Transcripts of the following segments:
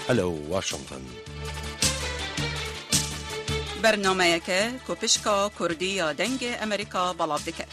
هەلو واشنطن بەرنامەیەکە کۆپشکا کوردی یا دەنگ ئەمریکا بەڵاو دەکات.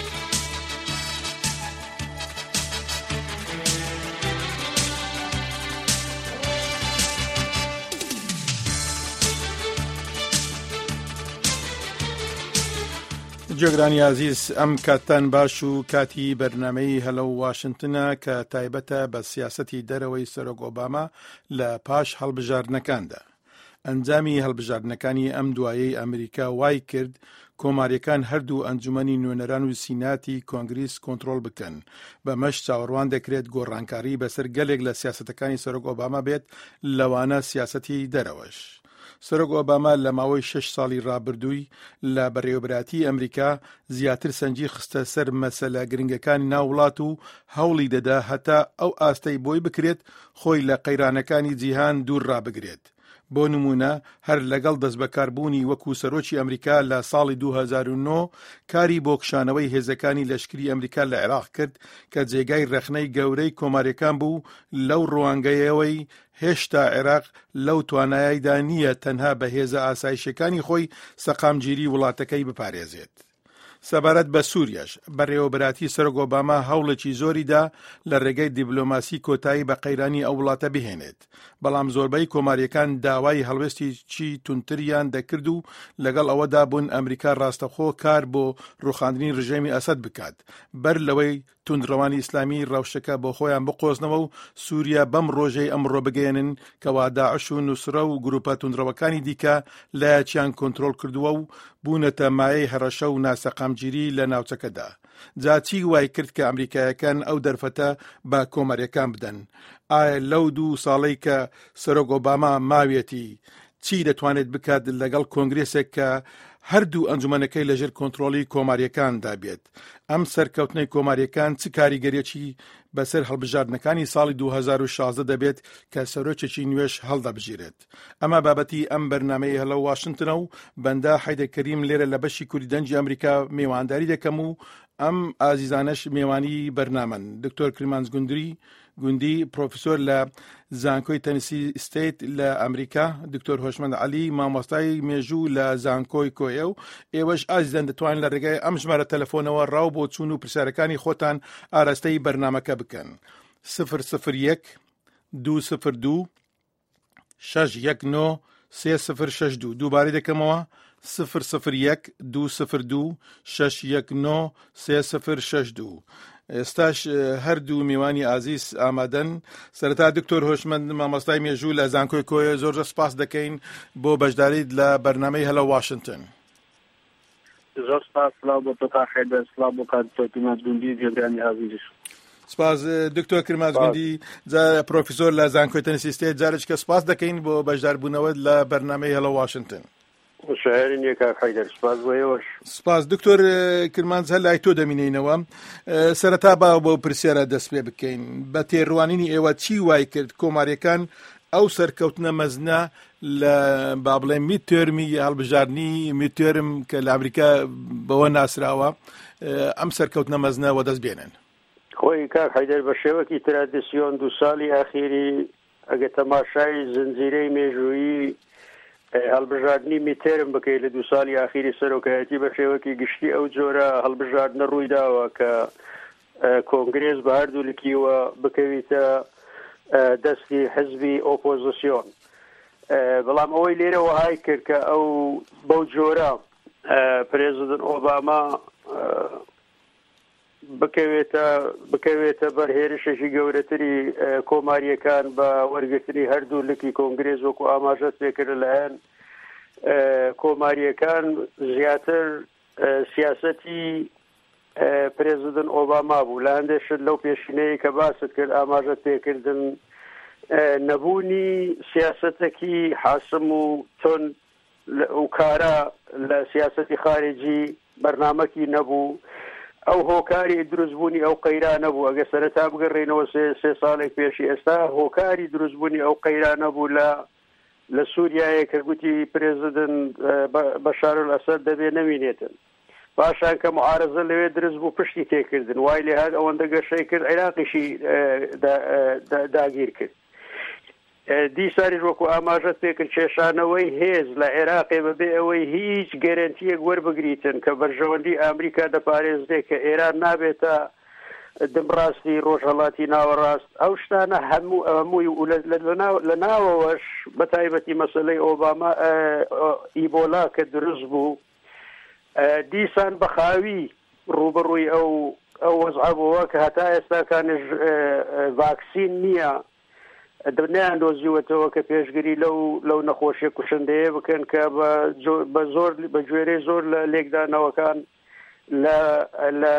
جۆگرانی عزیز ئەم کاتتان باش و کاتی بەرنامەی هەلو واشنتنە کە تایبەتە بە سیاسەتی دەرەوەی سەرۆک ئۆباما لە پاش هەڵبژاردنەکاندا. ئەنجامی هەڵبژاردنەکانی ئەم دوایەی ئەمریکا وای کرد کۆماریەکان هەردوو ئەنجومەنی نوێنەران و سیناتی کۆنگریس کۆنتڕۆڵ بکەن. بەمەش چاوەڕوان دەکرێت گۆڕانکاری بەسەر گەلێک لە سیاسەتەکانی سەرۆک ئۆباما بێت لەوانە سیاسەتی دەرەوەش. سەرۆک ئۆباما لە ماوەی 6 ساڵی ڕابردووی لە بەڕێوەبراتی ئەمریکا زیاتر سەنجی خستە سەر مەسەلە گرنگەکانی ناوڵات و هەوڵی دەدا هەتا ئەو ئاستەی بۆی بکرێت خۆی لە قەیرانەکانی جیهان دوور ڕابگرێت. بۆ نمونە هەر لەگەڵ دەست بەکاربوونی وەکو سەرۆکی ئەمریکا لە ساڵی 2009 کاری بۆ کشانەوەی هێزەکانی لەشکری ئەمریکا لە عێراق کرد کە جێگای رەخنەی گەورەی کۆماریەکان بوو لەو ڕوانگەیەوەی هێشتا عێراق لەو تواناییدا نییە تەنها بە هێزە ئاسایشەکانی خۆی سەقامگیری وڵاتەکەی بپارێزێت. سەبارەت بە سووریاش بەڕێوەبراتی سەرۆک ئۆباما هەوڵێکی زۆریدا لە ڕێگەی دیبلۆماسی کۆتایی بە قەیرانی ئەو وڵاتە بهێنێت، بەڵام زۆربەی کۆماریەکان داوای هەڵوێستێکی تونتریان دەکرد و لەگەڵ ئەوەدا بوون ئەمریکا ڕاستەخۆ کار بۆ ڕوخاندنی ڕژێمی ئەسەد بکات بەر لەوەی توندڕەوانی ئیسلامی ڕەوشەکە بۆ خۆیان بقۆزنەوە و سووریا بەم ڕۆژەی ئەمڕۆ بگەێنن کەوا داعش و نوسرە و گروپە توندڕەوەکانی دیکە لایەکیان کۆنتڕۆڵ کردووە و بوونەتە مایەی هەڕەشە و ناسەقامگیری لە ناوچەکەدا. جاچی وای کرد کە ئەمریکایەکان ئەو دەرفەتە بە کۆماریەکان بدەن؟ ئایا لەو 2 ساڵەی کە سەرۆک ئۆباما ماوێتی چی دەتوانێت بکات لەگەڵ کۆنگرێسێک کە هەردوو ئەنجومەنەکەی لەژێر کۆنتڕۆڵی کۆماریەکاندا بێت؟ ئەم سەرکەوتنەی کۆماریەکان چ کاریگەریەکی بەسەر هەڵبژاردنەکانی ساڵی 2016 دەبێت کە سەرۆکێکی نوێش هەڵدەبژێرێت؟ ئەمە بابەتی ئەم بەرنامەی هەلو واشنتنە و بەندە حەیدەر کەریم لێرە لە بەشی کوردی دەنگی ئەمریکا میوانداری دەکەم و ئەم ئازیزانەش میوانی بەرنامەن. دکتۆر کرمانز گوندی پرۆفسۆر لە زانکۆی تەنیسی ستیت لە ئەمریکا، دکتۆر هۆشمەند عەلی مامۆستای مێژوو لە زانکۆی کۆیە و ئێوەش ئازیزان دەتوانن لە ڕێگای ئەم ژمارە تەلەفۆنەوە ڕاو بۆ چوون و پرسیارەکانی خۆتان ئاراستەی بەرنامەکە بکەن. 001 202 619 3062 دووبارەی دەکەمەوە 001 202 619 3062. ئێستاش هەردوو میوانی ئازیز ئامادەن. سەرەتا دکتۆر هۆشمەند مامۆستای مێژوو لە زانکۆی کۆیە زۆر سپاس دەکەین بۆ بەشداریت لە بەرنامەی هەلو واشنتن. زۆر سپاس. سڵاو بۆ تۆ خێر، سڵاو بۆ کاتتۆ کرمانز گوندی جێگرانی عزیزش. سپاس دکتۆر کرمانز گوندی پرۆفسۆر لە زانکۆی تەنیسی ستیت، جارێککە سپاس دەکەین بۆ بەشداربوونەوە لە بەرنامەی هەلو واشنتن. سپاس دکتۆر کرمانز، هەر لای تۆ دەمینینەوە. سەرەتا با بۆ پرسیارە دەست پێ بکەین. بە تێڕوانینی ئێوە چی وای کرد کۆماریەکان ئەو سەرکەوتنە مەزنە لە با بڵێن میدتێرمی هەڵبژاردننی میدتێرم کە لە ئەمریکا بەوە ناسراوە ئەم سەرکەوتنە مەزنەوە دەست بێنن؟ خۆی کاک حەیدەر بە شێوەکی ترادیسیۆن 2 ساڵی ئاخیری ئەگە تەماشای زنجیرەی مێژوویی هەڵبژاردننی میتێرم بکەیت لە 2 ساڵی ئاخیری سەرۆکایەتی بە شێوەکی گشتی ئەو جۆرە هەڵبژاردنە ڕوویداوە کە کۆنگرێس بە هەردوولکیوە بکەویتە دەستی حزبی ئۆپۆزیسیۆن. بەڵام ئەوەی لێرە وهای کرد کە ئەو بەو جۆرە پرێزیدنت ئۆباما بکەوێتە بەرهێرشێکی گەورەتری کۆماریەکان بە وەرگرتنی هەردوولکی کۆنگرێز وەکو ئاماژە پێکرد لەلایەن کۆماریەکان زیاتر سیاسەتی پرێزیدنت ئۆباما بوو. لە هەندێشت لەو پێشینەیە کە باست کرد ئاماژە پێکردن نەبوونی سیاسەتێکی حاسم و تۆن و کارە لە سیاسەتی خارجی بەرنامەکی نەبوو. ئەو هۆکاری دروستبوونی ئەو قەیرانە بوو. ئەگە سەرەتا بگەڕێنەوە 3 ساڵێک پێشی ئێستا هۆکاری دروستبوونی ئەو قەیرانە بوو لە سووریایە کە گوتی پرێزیدنت بەشار ئەسەد دەبێ نەمینێتن. پاشان کە معارەزە لەوێ دروست بوو پشتی تێکردن، وای لێ هات ئەوەندە گەشەی کرد عێراقیشی داگیر کرد. دیسانیش وەکو ئاماژەت پێکرد کێشانەوەی هێز لە عێراقێ بەبێ ئەوەی هیچ گەرنتیەک وەربگریتن کە بەرژەوەندی ئەمریکا دەپارێزرێت کە ئێران نابێتە دمڕاستی ڕۆژهەڵاتی ناوەڕاست ئەو شتانە هەمووی لە ناوەوەش بە تایبەتی مەسەلەی ئۆباما ئیبۆلا کە دروست بوو دیسان بەخاوی ڕوبەڕووی ئەو وەزعە بووە کە هەتا ئێستاکانش ڤاکسین نییە دنیان دۆزیوەتەوە کە پێشگیری لەو نەخۆشیە کوشندەیە بکەن کە بە گوێرەی زۆر لە لێکدانەوەکان لە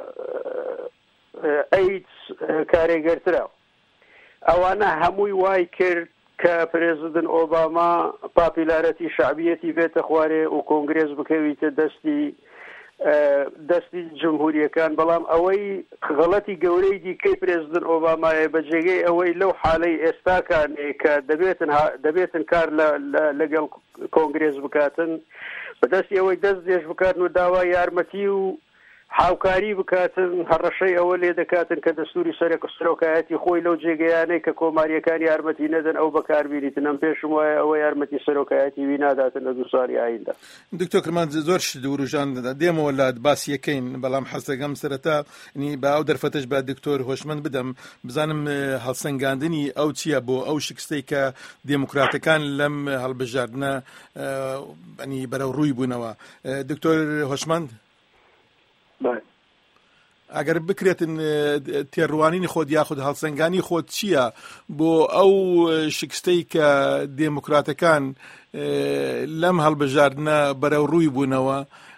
ئەیدز کارێگەرترا ئەوانە هەمووی وای کرد کە پرێزیدنت ئۆباما پاپیلارەتی شعبیەتی بێتە خوارێ و کۆنگرێز بکەویتە دەستی جمهوریەکان بەڵام ئەوەی غەڵەتی گەورەی دیکەی پرێزیدنت ئۆبامایە بە جێگەی ئەوەی لەو حالەی ئێستاکانێ کە دەبێتن کار لەگەڵ کۆنگرێز بکاتن بەدەستی ئەوەی دەست دێش بکاتن و داوای یارمەتی و هاوکاری بکاتن هەڕەشەی ئەوە لێ دەکاتن کە دەستوری سەرۆکایەتی خۆی لەو جێگەیانەی کە کۆماریەکانی یارمەتی نەدەن ئەو بەکاربیێتن ئەم پێشم وایە ئەوە یارمەتی سەرۆکایەتی وی ناداتن لە 2 ساڵی ئایندا. دکتۆر کرمان زۆر دووروژان دێمەوە لە باسیەکەین بەڵام حەزەکەم سەرەتا با ئەو دەرفەتش بە دکتۆر هۆشمەند بدەم بزانم هەڵسەنگاندنی ئەو چییە بۆ ئەو شکستەی کە دموکراتەکان لەم هەڵبژاردنە بەرەو ڕووی بوونەوە. دکتۆر هۆشمەند ئەگەر بکرێتن تێڕوانینی خۆت یاخود هەڵسەنگانی خۆت چییە بۆ ئەو شکستەی کە دموکراتەکان لەم هەڵبژاردنە بەرەو ڕووی بوونەوە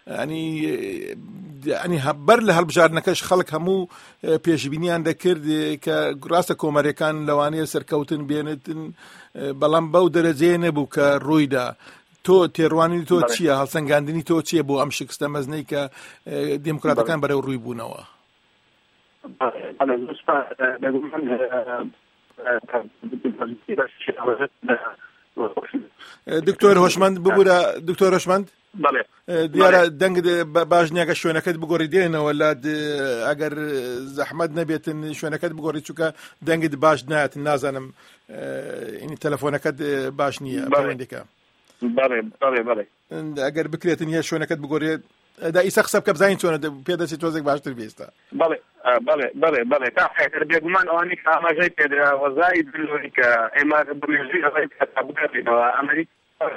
بەر لە هەڵبژاردنەکەش خەڵک هەموو پێشبینیان دەکرد کە ڕاستە کۆمەریەکان لەوانەیە سەرکەوتن بێنێتن بەڵام بەو دەرەجەیە نەبوو کە ڕوویدا. تۆ تێڕوانی تۆ چییە هەڵسەنگاندنی تۆ چییە بۆ ئەم شکستە مەزنەی کە دموکراتەکان بەرەو ڕووی بوونەوە؟ دکتۆر هۆشمەند ببوورە دکتۆر هۆشمەند دیارە دەنگت باش نییە کە شوێنەکەت بگۆڕی دێنەوە لە ئەگەر زەحمەت نەبێتن شوێنەکەت بگۆڕی چووکە دەنگت باش نایەت نازانم تەلەفۆنەکەت باش نییە بەڵێندێکە ئەگەر بکرێتن یە شوێنەکەت بگۆڕێت دا ئیسا قسە بکە بزانین چۆنە پێدەچێت تۆزێک باشتر بێستە. بەڵێ تا حێتر بێگومان ئەوانەی کە ئاماژەی پێدرا وەزای دلۆری کە ئێمە بڕێژوی ئەڵی تا بکاتێتەوە ئەمریکا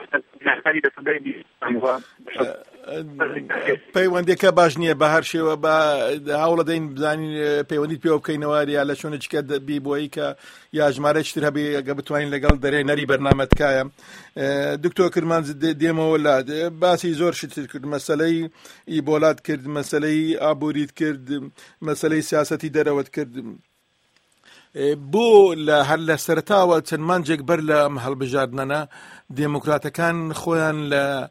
پەیوەندێکە باش نییە بە هەر شێوە بە هەوڵە دەین بزانین پەیوەندیت پێوە بکەینەوە یا لە شوێنێکە دەبی بۆی کە یا ژمارەیەکتر هەبێ ئەگە بتوانین لەگەڵ دەرێ نەری بەرنامەتکایە. دکتۆر کرمان دێمەوە لا باسی زۆر شتر کرد مەسەلەی ئیبۆلات کرد مەسەلەی ئابووریت کرد مەسەلەی سیاسەتی دەرەوەت کرد بۆ هەر لە سەرتاوە چەند مانجێک بەر لە ئەم هەڵبژاردنانە دموکراتەکان خۆیان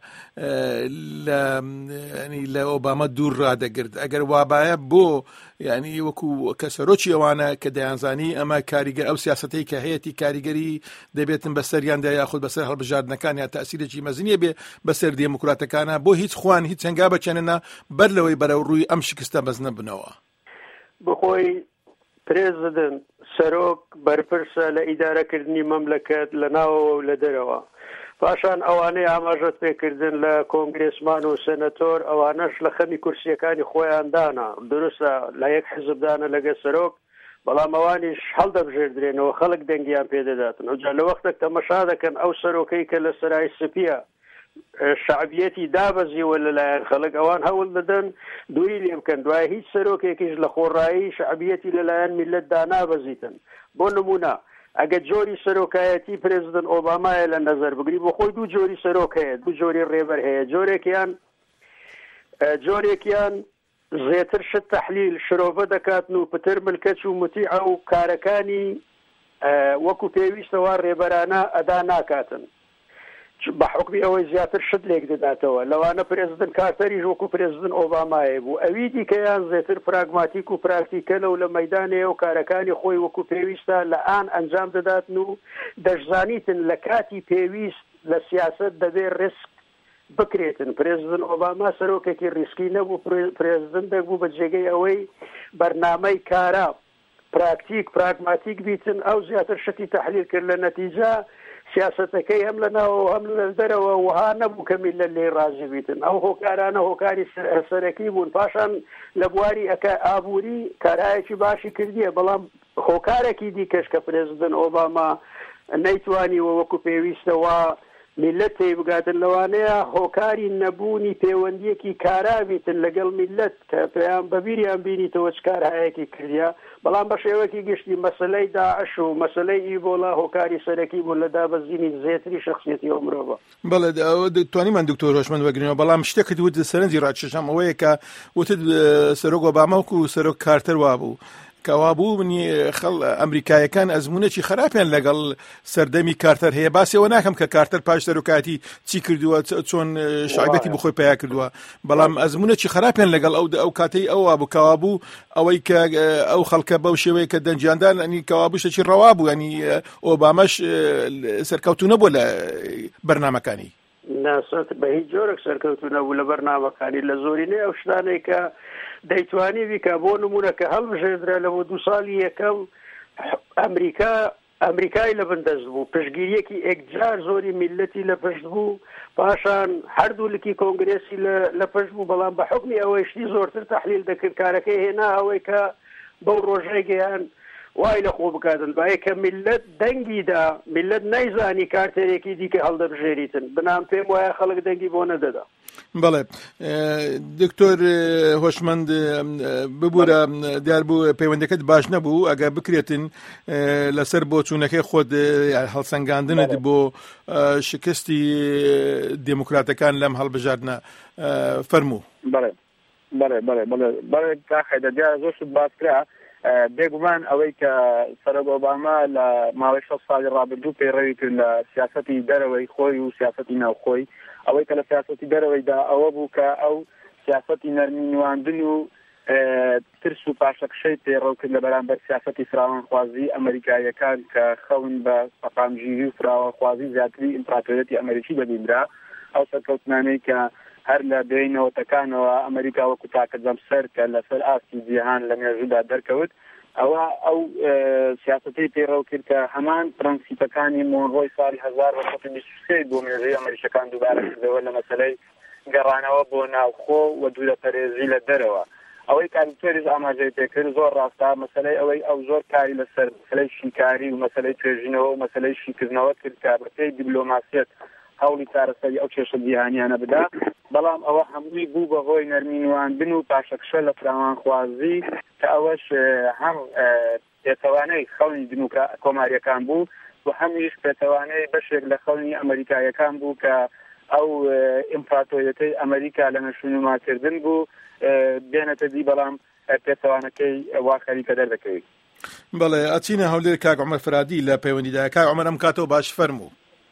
لە ئۆباما دوور ڕادەگرت ئەگەر وابایە بۆ یعنی وەکو کە سەرۆکی ئەوانە کە دەیانزانی ئەمە کاریگەر ئەو سیاسەتەی کە هەیەی کاریگەری دەبێتن بەسەریاندا یاخود بەسەر هەڵبژاردنەکان یا تەسیرێکی مەزنیە بێ بەسەر دموکراتەکانە بۆ هیچ خوان هیچ هەنگا بچێنە بەر لەوەی بەرەو ڕووی ئەم شکستە مەزنە بنەوە. بخۆی پرێزیدنت سەرۆک بەرپرسە لە ئیدارەکردنی مەملەکەت لە ناوەوە و لە دەرەوە پاشان ئەوانەی ئاماژەت پێکردن لە کۆنگرێسمان و سەنەتۆر ئەوانەش لە خەمی کورسیەکانی خۆیان دانا دروستە لە یەک حزبدانە لەگە سەرۆک بەڵام ئەوانیش هەڵدەبژێردرێنەوە خەڵک دەنگیان پێدەداتن ئەوجا لە وەختێک تەمەشا دەکەن ئەو سەرۆکەی کە لە سەرای سپیە شعبیەتی دابەزیوە لەلایەن خەڵک ئەوان هەوڵ دەدەن دووری لێ بکەن دوای هیچ سەرۆکێکیش لە خۆڕایی شعبیەتی لەلایەن میلەتدا نابەزیتن. بۆ نمونە ئەگە جۆری سەرۆکایەتی پرێزیدنت ئۆبامایە لە نەزەر بگری بۆ خۆی دوو جۆری سەرۆک هەیە دوو جۆری ڕێبەر هەیە جۆرێکیان زێتر شت تەحلیل شرۆڤە دەکاتن و پتر ملکەچ و متیعە و کارەکانی وەکو پێویستەوە ڕێبەرانە ئەدا ناکاتن بە حکمی ئەوەی زیاتر شت لێک دەداتەوە لەوانە پرێزیدنت کارتەریش وەکو پرێزیدنت ئۆبامایە بوو ئەوی دیکەیان زێتر پراگماتیک و پراکتیکە لەو لە مەیدانەیە و کارەکانی خۆی وەکو پێویستە لە ئان ئەنجام دەداتن و دەشزانیتن لە کاتی پێویست لە سیاست دەبێت ڕسک بکرێتن. پرێزیدنت ئۆباما سەرۆکێکی ڕیسکی نەبوو پرێزیدنتێک بوو بە جێگەی ئەوەی بەرنامەی کارا پراگماتیک بیتن ئەو زیاتر شتی تحلیل کرد لە نەتیجە سیاسەتەکەی هەم لەناوە هەم لە دەرەوە وها نەبوو کە میلەت لێ ڕازی بیتن ئەو هۆکارانە هۆکاری سەرەکی بوون پاشان لە بواری ئابووری کارهایەکی باشی کردیە بەڵام هۆکارێکی دیکەش کە پرێزیدنت ئۆباما نەیتوانیوە وەکو پێویستەوە میلەت تێی بگاتن لەوانەیە هۆکاری نەبوونی پەیوەندیەکی کارابیتن لەگەڵ میلەت کە پێیان بەبیریان بینیتەوە چ کارهایەکی کردیا بەڵام بە شێوەکی گشتی مەسەلەی داعش و مەسەلەی ئیبۆلا هۆکاری سەرەکی بوون لە دابەزینی زێتری شخصیەتی ئەو مرۆڤە. بەڵێ دەتوانیمان دکتۆر هۆشمەند وەگرینەوە بەڵام شتێکت وت سەرنجی ڕاکێشام ئەوەیە کە وتت سەرۆک ئۆباما وەکو سەرۆک کارتەر وابوو کەوابوو منی خەڵ ئەمریکایەکان ئەزمونێکی خراپیان لەگەڵ سەردەمی کارتەر هەیە باسیەوە ناکەم کە کارتەر پاش سەرۆکاتی چی کردووە چۆن شایبەتی بخۆی پیا کردووە بەڵام ئەزمونێکی خراپیان لەگەڵ ئەو کاتەی ئەوە بوو کەوابوو ئەوەی کە ئەو خەڵکە بەو شێوەیە کە دەنجیاندان ئەنی کەوابوو شتێکی ڕەوا بوو ینی ئۆبامەش سەرکەوتوو نەبووە لە بەرنامەکانی ناسەت بە هیچ جۆرێک سەرکەوتوو نەبوو لە بەرنامەکانی لە زۆرینەی ئەو شتانەی کە دەیتوانی بیکە بۆ نمونە کە هەڵبژێدرا لەوە 2 ساڵی یەکەم ئەمریکای لە بندەست بوو پشتگیریەکی ئەکجار زۆری میلەتی لە پشت بوو پاشان هەردوولکی کۆنگرێسی لە پشت بوو بەڵام بە حکمی ئەوەی شتی زۆرتر تەحلیل دەکرد کارەکەی هێنا ئەوەی کە بەو ڕۆژەی گەیان وای لە خۆ بکاتن باە کە میلەت دەنگیدا میلەت نەیزانی کارتێرێکی دیکە هەڵدەبژێریتن بنام پێم وایە خەڵک دەنگی بۆ نەدەدا. بەڵێ دکتۆر هۆشمەند ببوورە دیار بوو پەیوەندەکەت باش نەبوو ئەگە بکرێتن لەسەر بۆ چوونەکەی خۆت هەڵسەنگاندنت بۆ شکستی دموکراتەکان لەم هەڵبژاردنە فەرموو. بەڵێ کاخەیدە دیارە زۆر شت باسکرا بێگومان ئەوەی کە سەرۆک ئۆباما لە ماوەی 6 ساڵی ڕابردوو پەیڕەوی کرد لە سیاسەتی دەرەوەی خۆی و سیاسەتی ناوخۆی ئەوەی کە لە سیاسەتی دەرەوەیدا ئەوە بوو کە ئەو سیاسەتی نەرمینواندن و ترس و پاشەکشەی پێڕەو کرد لە بەرامبەر سیاسەتی فراوانخوازی ئەمریکایەکان کە خەون بە سەقامگیری و فراوانخوازی زیاتری ئیمپراتۆریەتی ئەمریکی بەبیندرا ئەو سەرکەوتنانەی کە هەر لە دوێنەوەتەکانەوە ئەمریکا وەکو تاکە جەمسەر کە لەسەر ئاستی جیهان لە مێژوودا دەرکەوت ئەو سیاسەتی پێڕەو کرد کە هەمان پرەنسیپەکانی مۆنڕۆی ساڵی 1923 بۆ مێژووی ئەمریکەکان دووبارە کردەوە لە مەسەلەی گەڕانەوە بۆ ناوخۆ و دوورەپەرێزی لە دەرەوە ئەوەی کاریکتۆریش ئاماژەی پێکرد زۆر ڕاستە مەسەلەی ئەوەی ئەو زۆر کاری لەسەر مەسەلەی شیکاری و مەسەلەی توێژینەوە و مەسەلەی شیکردنەوە کرد کە بەپێی دیبلۆماسیەت هەوڵی چارەسەری ئەو کێشە جیهانیانە بدا بەڵام ئەوە هەمووی بوو بەهۆی نەرمینواندن و پاشەکشە لە فراوانخوازی کە ئەوەش هەم پێچەوانەی خەڵی کۆماریەکان بوو و هەمیش پێچەوانەی بەشێک لە خەڵی ئەمریکایەکان بوو کە ئەو ئیمپراتۆریەتەی ئەمریکا لە نەشونماکردن بوو بێنەتە دی بەڵام پێچەوانەکەی وا خەریکە دەردەکەوێت. بەڵێ ئەچینە هەولێر کاک عومەر فرادی لە پەیوەندیدا کاک عومەر ئەم کاتەوە باش فەرموو.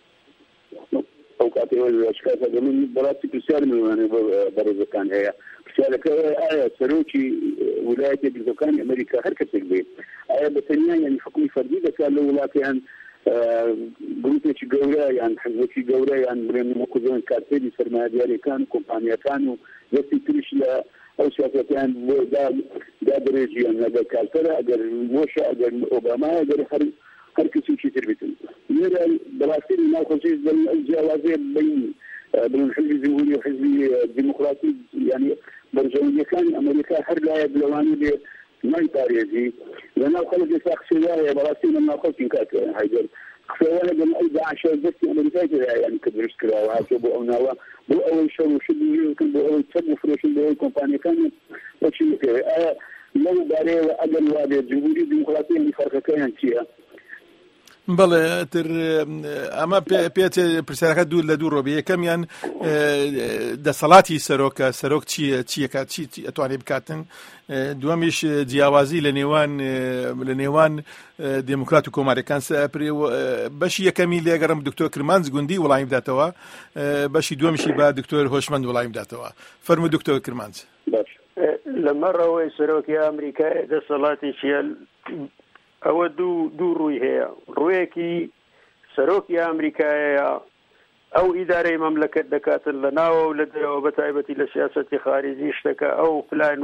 من بەڕاستی پرسیارم بەڕێزەکان هەیە پرسیارەکە ئایا سەرۆکی ویلایەتە یەکگرتووەکانی ئەمریکا هەر کەسێک بێت ئایا بەتەنیا یعنی حکومی فەردی دەکات لە وڵاتیان گروپێکی گەورە یان حزبێکی گەورە یان بڵێن وەکوزۆن کارتێری سەرمایه‌داریەکان و کۆمپانیەکان و دەستی تریش لە ئەو سیاسەتیان بۆ دادرێژیان ئەگەر کارتەرە ئەگەر بۆشە ئەگەر ئۆبامایە ئەگەر هەر کەسێکی تر بێتن لێرە بەڕاستی ناوخۆشیش ئەو جیاوازەیە بین بڵێن حزبی جمهوری و حزبی دیموکراتی یعنی بەرژەوەندیەکانی ئەمریکا هەر لایەک لەوانی لێ نایپارێزی لەناو خەڵک ئێستا قسەی وایە بەڕاستی لەناو خەڵکی کات هەیدەر قسەی وایە بەن ئەو داعشە دەستی ئەمریکای تێدایە یعنی کە دروست کراوە هاتووە بۆ ئەو ناوە بۆ ئەوەی شەڕ و شت بکەن بۆ ئەوەی چەند بفرۆشن بۆ ئەوەی کۆمپانیەکان بەچی بکەوێ ئایا لەو بارەیەوە ئەگەر وابێت جمهوری دیموکراتی فەرقەکەیان چییە؟ بەڵێ تر ئەمە پێچ پرسیارەکە دوور لە دوو ڕۆبی یەکەمیان دەسەڵاتی سەرۆکە سەرۆک چیەکە چی ئەتوانێت بکاتن دووەمیش جیاوازی لە نێوان دموکرات و کۆماریەکان بەشی یەکەمی لێگەڕم دکتۆر کرمانز گوندی وڵامی بداتەوە بەشی دووەمیشی با دکتۆر هۆشمەند وڵامی بداتەوە فەرموو دکتۆر کرمانز. لەمەڕەوەی سەرۆکی ئەمریکای دەسەڵاتی چیە ئەوە دوو ڕووی هەیە ڕوویەکی سەرۆکی ئەمریکایە ئەو ئیدارەی مەملەکەت دەکاتن لە ناوە و لە دەرەوە بە تایبەتی لە سیاسەتی خارجی شتەکە ئەو پلان و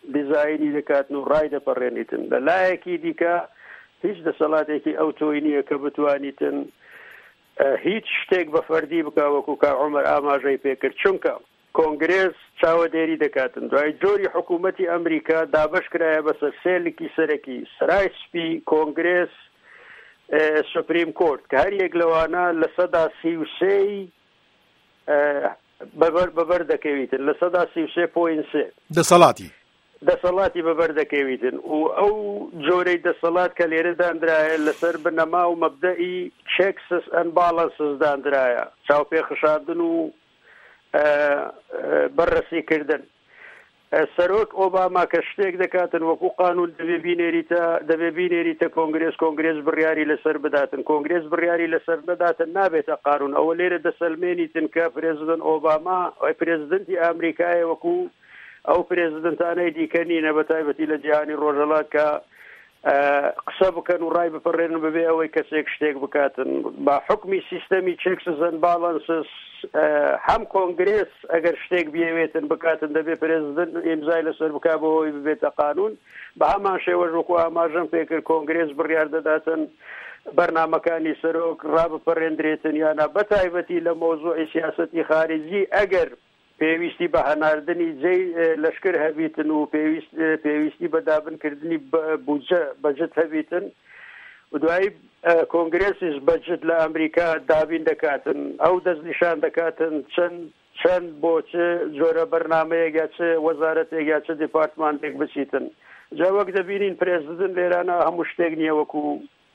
دیزاینی دەکاتن و ڕای دەپەڕێنیتن لە لایەکی دیکە هیچ دەسەڵاتێکی ئەو تۆی نییە کە بتوانیتن هیچ شتێک بە فەردی بکە وەکو کاک عومەر ئاماژەی پێکرد چونکە کۆنگرێس چاوەدێری دەکاتن دوای جۆری حکوومەتی ئەمریکا دابش کرایە بەسەر سێلێکی سەرەکی سرای سپی کۆنگرێس سوپریم کۆرت کە هەر یەک لەوانە لە سەدا 33 بەبەر دەکەویتن لە سەدا 33.3 دەسەڵاتی بەبەر دەکەویتن و ئەو جۆرەی دەسەڵات کە لێرە دانرایە لەسەر بنەما و مەبدەئی چێکسس ئەن باڵەنسز دانرایە چاوپێخشاندن و بەررەسیکردن سەرۆک ئۆباما کە شتێک دەکاتن وەکو قانون دەبێ بینێریتە کۆنگرێس بڕیاری لەسەر بداتن کۆنگرێس بڕیاری لەسەر بداتن نابێتە قانون ئەوە لێرە دەسەلمێنیتن کە پرێزیدنت ئۆباما ئەو پرێزیدنتی ئامریکایە وەکو ئەو پرێزیدنتانەی دیکە نینە بە تایبەتی لە جیهانی ڕۆژهەڵات کە قسە بکەن و ڕای بپەڕێنن ببێ ئەوەی کەسێک شتێک بکاتن با حکمی سیستەمی چێکسز ئەند باڵەنسز هەم کۆنگرێس ئەگەر شتێک بێوێتن بکاتن دەبێت پرێزیدنت ئیمزای لەسەر بکا بەوەی ببێتە قانون بە هەمان شێوەش وەکو ئاماژەم پێکرد کۆنگرێس بڕیار دەداتن بەرنامەکانی سەرۆک ڕابپەڕێندرێتن یانە بە تایبەتی لە مۆزوعی سیاسەتی خارجی ئەگەر پێویستی بە هەناردنی جێی لەشکر هەبیتن و پێویستی بە دابنکردنی بەجت هەبیتن و دوایی کۆنگرێسیش بەجت لە ئەمریکا دابین دەکاتن ئەو دەستنیشان دەکاتن چەند بۆ چ جۆرە بەرنامەیەک یا چ وەزارەتێک یا چ دیپارتمانتێک بچیتن جا وەک دەبینین پرێزیدنت لێرانە هەموو شتێک نییە وەکو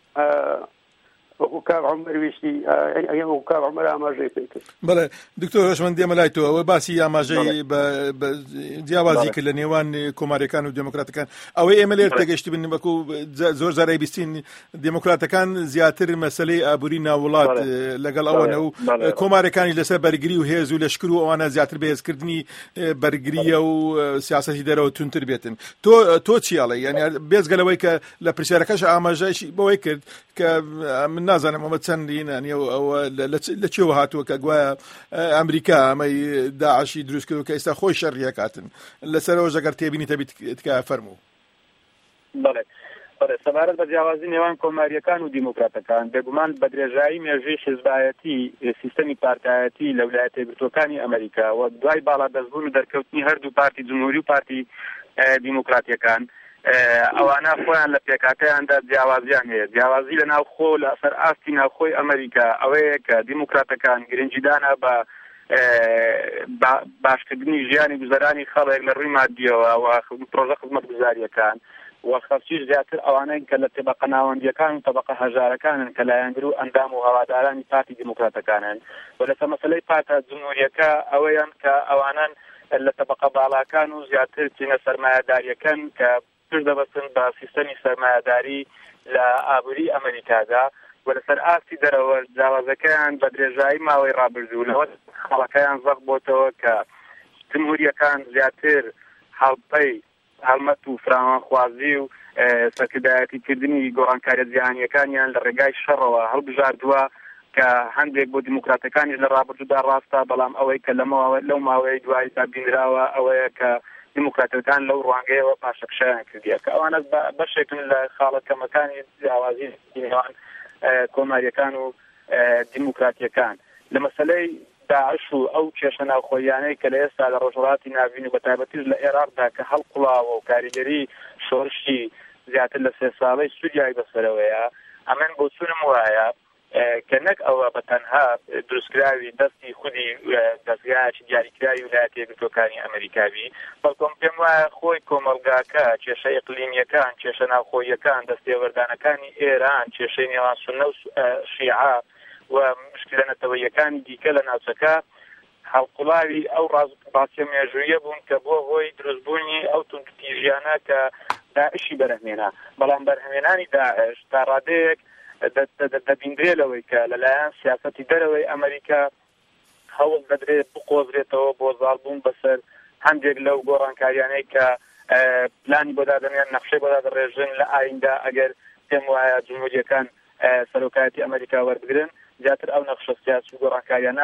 کاک عومەر ویستی وەکو کاک عومەر ئاماژەی پێکرد. بەڵێ دکتۆر هەشمەند دێمە لای تۆ ئەوە باسی ئاماژەی جیاوازی کرد لە نێوان کۆماریەکان و دموکراتەکان ئەوەی ئێمە لێر تێگەشتی بن وەکو زۆر جارای بیستین دموکراتەکان زیاتر مەسەلەی ئابووری ناوڵات لەگەڵ ئەوەنە و کۆماریەکانی لەسەر بەرگری و هێز و لەشکر و ئەوانە زیاتر بەهێزکردنی بەرگریە و سیاسەتی دەرەوە تونتر بێتن تۆ چیاڵێ یعنی بێزگەلەوەی کە لە پرسیارەکەش ئاماژەیشی بەوەی کرد کە من نازانم ئەمە چەندین ئەوە لە چێوە هاتووە کە گوایە ئەمریکا ئەمەی داعشی دروست کرد و کە ئێستا خۆی شەڕیەکاتن لەسەرەوە ژەگەر تێبینی تەبیت تکە فەرموو. بەڵێ سەبارەت بە جیاوازی نێوان کۆماریەکان و دیموکراتەکان بێگومان بە درێژایی مێژووی حیزبایەتی سیستەمی پارتایەتی لە ویلایەتە یەکگرتووەکانی ئەمریکا و دوای باڵادەستبوون و دەرکەوتنی هەردوو پارتی جمهوری و پارتی دیموکراتیەکان ئەوانە خۆیان لە پێکاتەیاندا جیاوازیان هەیە جیاوازی لە ناوخۆ لە سەر ئاستی ناوخۆی ئەمریکا ئەوەیە کە دیموکراتەکان گرنگیدانە بە باشکردنی ژیانی گوزەرانی خەڵک لە ڕووی مادیەوە و پرۆژە خزمەتگوزاریەکان و خەڵکیش زیاتر ئەوانەی کە لە تێبەقە ناوەندیەکان و تەبەقە هەژارەکانن کە لایەنگر و ئەندام و هەوادارانی پارتی دیموکراتەکانن و لەسەر مەسەلەی پارتە جمهوریەکە ئەوەیان کە ئەوانان لە تەبەقە باڵاکان و زیاتر چینە سەرمایەداریەکەن کە پشت دەبەستن بە سیستەمی سەرمایەداری لە ئابووری ئەمریکادا و لەسەر ئاستی دەرەوە جیاوازەکەیان بە درێژایی ماوەی ڕابردوو لەوە خەڵەکەیان زەق بۆتەوە کە جمهوریەکان زیاتر هەڵپەی هەڵمەت و فراوانخوازی و سەرکردایەتیکردنی گۆڕانکاریە جیهانیەکانیان لە ڕێگای شەڕەوە هەڵبژاردووە کە هەندێک بۆ دیموکراتەکانیش لە ڕابردوودا ڕاستە بەڵام ئەوەی کە لەو ماوەی دوای دابینراوە ئەوەیە کە دیموکراتەکان لەو ڕوانگەیەوە پاشەکشیان کردیە کە ئەوانە بەشێکن لە خاڵەکەمەکانی جیاوازی نێوان کۆماریەکان و دیموکراتیەکان لە مەسەلەی داعش و ئەو کێشە ناوخۆیانەی کە لە ئێستا لە ڕۆژهەڵاتی ناوین و بەتایبەتیش لە عێراقدا کە هەڵقوڵاوە و کاریگەری شۆڕشی زیاتر لە 3 ساڵەی سووریای بەسەرەوەیە ئەمن بۆ چونم وایە کە نەک ئەوە بە تەنها دروستکراوی دەستی خودی دەستگایەکی دیاریکراوی ویلایەتە یەکگرتووەکانی ئەمریکاوی بەڵکوم پێم وایە خۆی کۆمەڵگاکە کێشە ئیقلیمیەکان کێشە ناوخۆیەکان دەستێوەردانەکانی ئێران کێشەی نێوان سونە و شیعە و مشکلە نەتەوەیەکانی دیکە لە ناوچەکە هەڵقوڵاوی ئەو ڕاستە مێژوویە بوون کە بۆ هۆی دروستبوونی ئەو توندتیژیانە کە داعشی بەرهەمێنا بەڵام بەرهەمێنانی داعش تا ڕادەیەک دەبیندرێ لەوەی کە لەلایەن سیاسەتی دەرەوەی ئەمریکا هەوڵ دەدرێت بقۆزرێتەوە بۆ زاڵبوون بەسەر هەندێک لەو گۆڕانکاریانەی کە پلانی بۆ دادەنێن نەخشەی بۆ دادەڕێژن لە ئایندا ئەگەر پێم وایە جمهوریەکان سەرۆکایەتی ئەمریکا وەربگرن زیاتر ئەو نەخشە سیاسی و گۆڕانکاریانە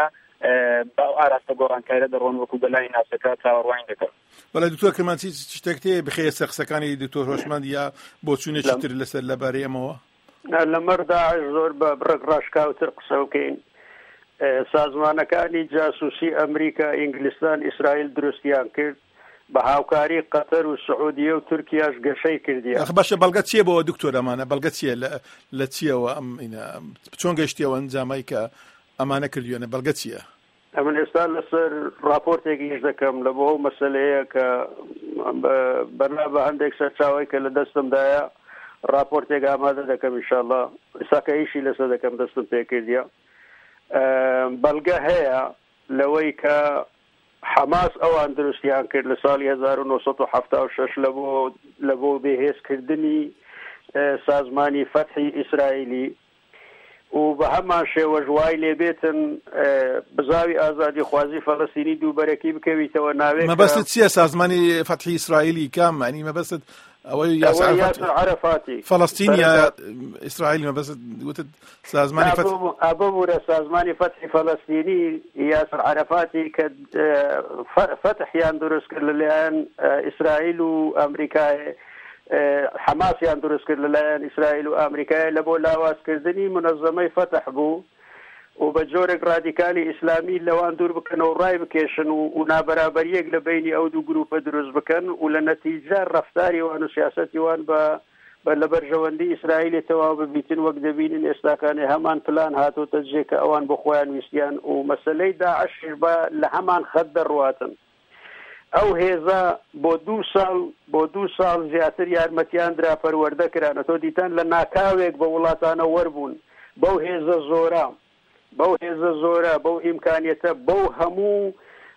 با ئاراستە گۆڕانکاریە دەڕۆن وەکو بەلای ناسەکە چاوەڕوانی دەکەن. بەڵێ دکتۆر کرمانچی شتێک تێ بخەیە سەقسەکانی دکتۆر هۆشمەند یا بۆ چوونێکی تر لەسەر لەبارەی ئەمەوە؟ لەمەر داعش زۆر بە بڕک ڕاشکاوتر قسە بکەین. سازمانەکانی جاسووسی ئەمریکا، ئینگلیستان، ئیسرائیل دروستیان کرد بە هاوکاری قەتەر و سعودیە و تورکیاش گەشەی کردیە. باشە بەڵگە چیە بۆ دکتۆر ئەمانە؟ بەڵگە چیە لە چیەوە چۆن گەشتیەوە ئەنجامایی کە ئەمانە کردوێنە؟ بەڵگە چییە؟ ئەمن ئێستا لەسەر راپۆرتێکیش دەکەم لە بۆ مەسەلەیە کە بەرنا بە هەندێک سەرچاوی کە لە دەستمدایە راپۆرتێک ئامادە دەکەم ئینشاءالله ئێستا کە ئیشی لەسەر دەکەم دەستم پێ کردیە. بەڵگە هەیە لەوەی کە حماس ئەوان دروستیان کرد لە ساڵی 1976 لە بۆ بێهێزکردنی سازمانی فەتحی ئیسرائیلی و بە هەمان شێوە ژوای لێبێتن بزاوی ئازادی خوازی فەڵەستینی دووبەرەکی بکەویتەوە ناوێت. مەبەستت چییە سازمانی فەتحی ئیسرائیلی کام معنی مەبەستت ئەوەی یاسر عەرەفاتی فەڵەستین یا ئیسرائیل مەبەستت وتت سازمانی ئابەبوورە سازمانی فەتحی فەڵەستینی یاسر عەرەفاتی کە فەتحیان دروست کرد لەلایەن ئیسرائیل و ئەمریکای، حماسیان دروست کرد لەلایەن ئیسرائیل و ئەمریکای لە بۆ لاوازکردنی منەظەمەی فەتح بوو و بە جۆرێک ڕادیکالی ئیسلامی لەوان دوور بکەنەوە ڕای بکێشن و نابەرابەریەک لە بینی ئەو دوو گروپە دروست بکەن و لە نەتیجە ڕەفتاری وان و سیاسەتی وان بە لە بەرژەوەندی ئیسرائیلی تەواو ببیتن وەک دەبینن ئێستاکانی هەمان پلان هاتوتە جێ کە ئەوان بۆ خۆیان ویستیان و مەسەلەی داعش بە لە هەمان خەت دەڕواتن. ئەو هێزە بۆ دوو ساڵ زیاتر یارمەتیان درا پەروەردە کرانە تۆ دیتان لە ناکاوێک بە وڵاتانە وەربوون بەو هێزە زۆرە بەو ئیمکانیەتە بەو هەموو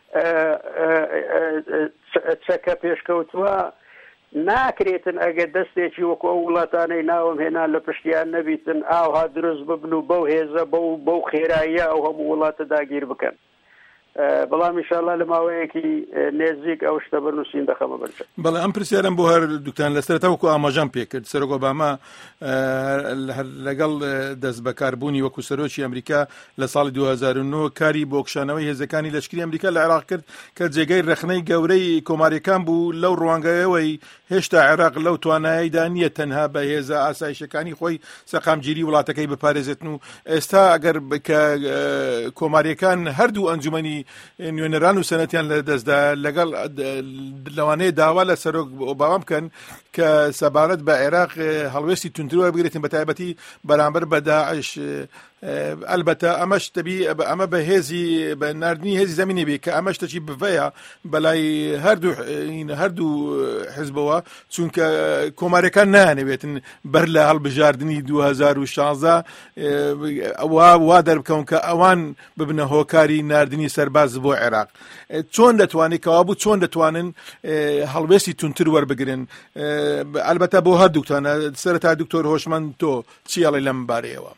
چەکە پێشکەوتووە ناکرێتن ئەگەر دەستێکی وەکو ئەو وڵاتانەی ناوم هێنان لە پشتیان نەبیتن ئاوها دروست ببن و بەو هێزە بەو خێراییە ئەو هەموو وڵاتە داگیر بکەن. بەڵام ئینشاءالله لە ماوەیەکی نێزیک ئەو شتە بنووسین دەخەمە بەرچە. بەڵێ ئەم پرسیارم بۆ هەر دوکتان لەسەر تاوەکو ئاماژەم پێکرد سەرۆک ئۆباما لەگەڵ دەست بەکاربوونی وەکو سەرۆکی ئەمریکا لە ساڵی 2009 کاری بۆ کشانەوەی هێزەکانی لەشکری ئەمریکا لە عێراق کرد کە جێگەی رەخنەی گەورەی کۆماریەکان بوو لەو ڕوانگەیەوەی هێشتا عێراق لەو تواناییدا نییە تەنها بە هێزە ئاسایشەکانی خۆی سەقامگیری وڵاتەکەی بپارێزێتن و ئێستا ئەگەر کە کۆماریەکان هەردوو ئەنجومەنی نوێنەران و سەنەتیان لە دەستدا لەگەڵ لەوانەیە داوا لە سەرۆک ئۆباما بکەن کە سەبارەت بە عێراق هەڵوێستی تونترەوە بگرێتن بە تایبەتی بەرامبەر بە داعش. البته ئەمەش تەبی ئەمە بە هێزی بە نردنی هێزی زەمینی بێ کە ئەمەش تەچی بڤەیە بەلای هەردوو حزبەوە چونکە کۆمارەکان نانەوێتن بەر لە هەڵبژاردننی 2016 وا دەربکەون کە ئەوان ببنە هۆکاری نردنی سەرباز بۆ عێراق. چۆن دەتوانێت کەوا بوو چۆن دەتوانن هەڵوێستی تونتر وەربگرن؟ البته بۆ هەردووکتانە سەرەتا دکتۆر هۆشمەند تۆ چی ئەڵێ لەم بارەیەوە؟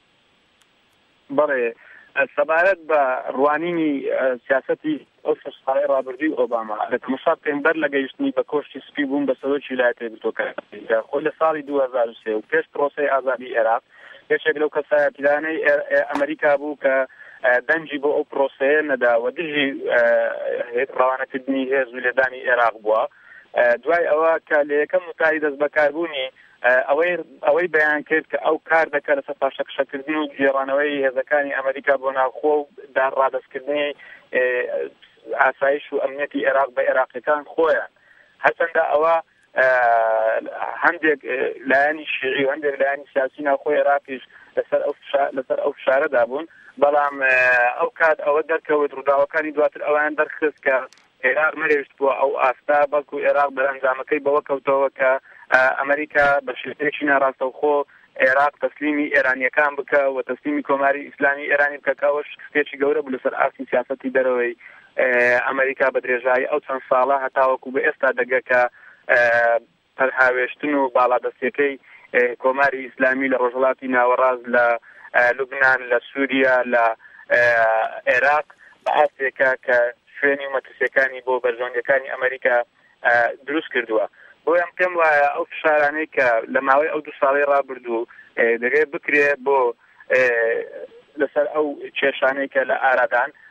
بەڵێ سەبارەت بە ڕوانینی سیاسەتی ئەو ساڵی ڕابردووی ئۆباما لە تەماشا پێمبەر لە گەیشتنی بە کۆشتی سپی بوون بە سەرۆکی ویلایەتە یەکگرتووەکان خۆی لە ساڵی 2003 و پێش پرۆسەی ئازادی عێراق یەکێک لەو کەسایە پیلانەی ئەمریکا بوو کە دەنجی بۆ ئەو پرۆسەیە نەدا و دژی ڕەوانەکردنی هێز و لێدانی عێراق بووە. دوای ئەوە کە لە یەکەم وتاری دەست بەکاربوونی ئەوەی بەیان کرد کە ئەو کار دەکات لەسەر پاشەکشەکردن و گێڕانەوەی هێزەکانی ئەمریکا بۆ ناوخۆ و داڕادەستکردنی ئاسایش و ئەمنیەتی عێراق بە عێراقیەکان خۆیان هەرچەندە ئەوە هەندێک لایەنی شیعی و هەندێک لایەنی سیاسی ناوخۆی عێراقیش لەسەر ئەو فشارەدا بوون، بەڵام ئەو کات ئەوە دەرکەوت ڕووداوەکانی دواتر ئەویان دەرخست کە عێراق نەرێشت بووە ئەو ئاستا بەڵکو عێراق بەرەنجامەکەی بەوە کەوتەوە کە ئەمریکا بە شێوەیەکی ناڕاستەوخۆ عێراق تەسلیمی ئێرانیەکان بکە و تەسلیمی کۆماری ئیسلامی ئێرانی بکە کەەوە شتێکی گەورە بوو لەسەر ئاسی سیاسەتی دەرەوەی ئەمریکا بە درێژایی ئەو چەند ساڵە هەتاوەکو بە ئێستا دەگە کە پەرهاوێشتن و باڵادەستیەکەی کۆماری ئیسلامی لە ڕۆژهەڵاتی ناوەڕاست لە لوبنان، لە سووریا، لە عێراق بە ئاسێکە کە شوێنی مەترسیەکانی بۆ بەرژۆنیەکانی ئەمریکا دروست کردووە. بۆیان پێم وایە ئەو فشارانەی کە لە ماوەی ئەو 2 ساڵی ڕابردوو دەگەی بکرێ بۆ لەسەر ئەو کێشانەی کە لە ئارادان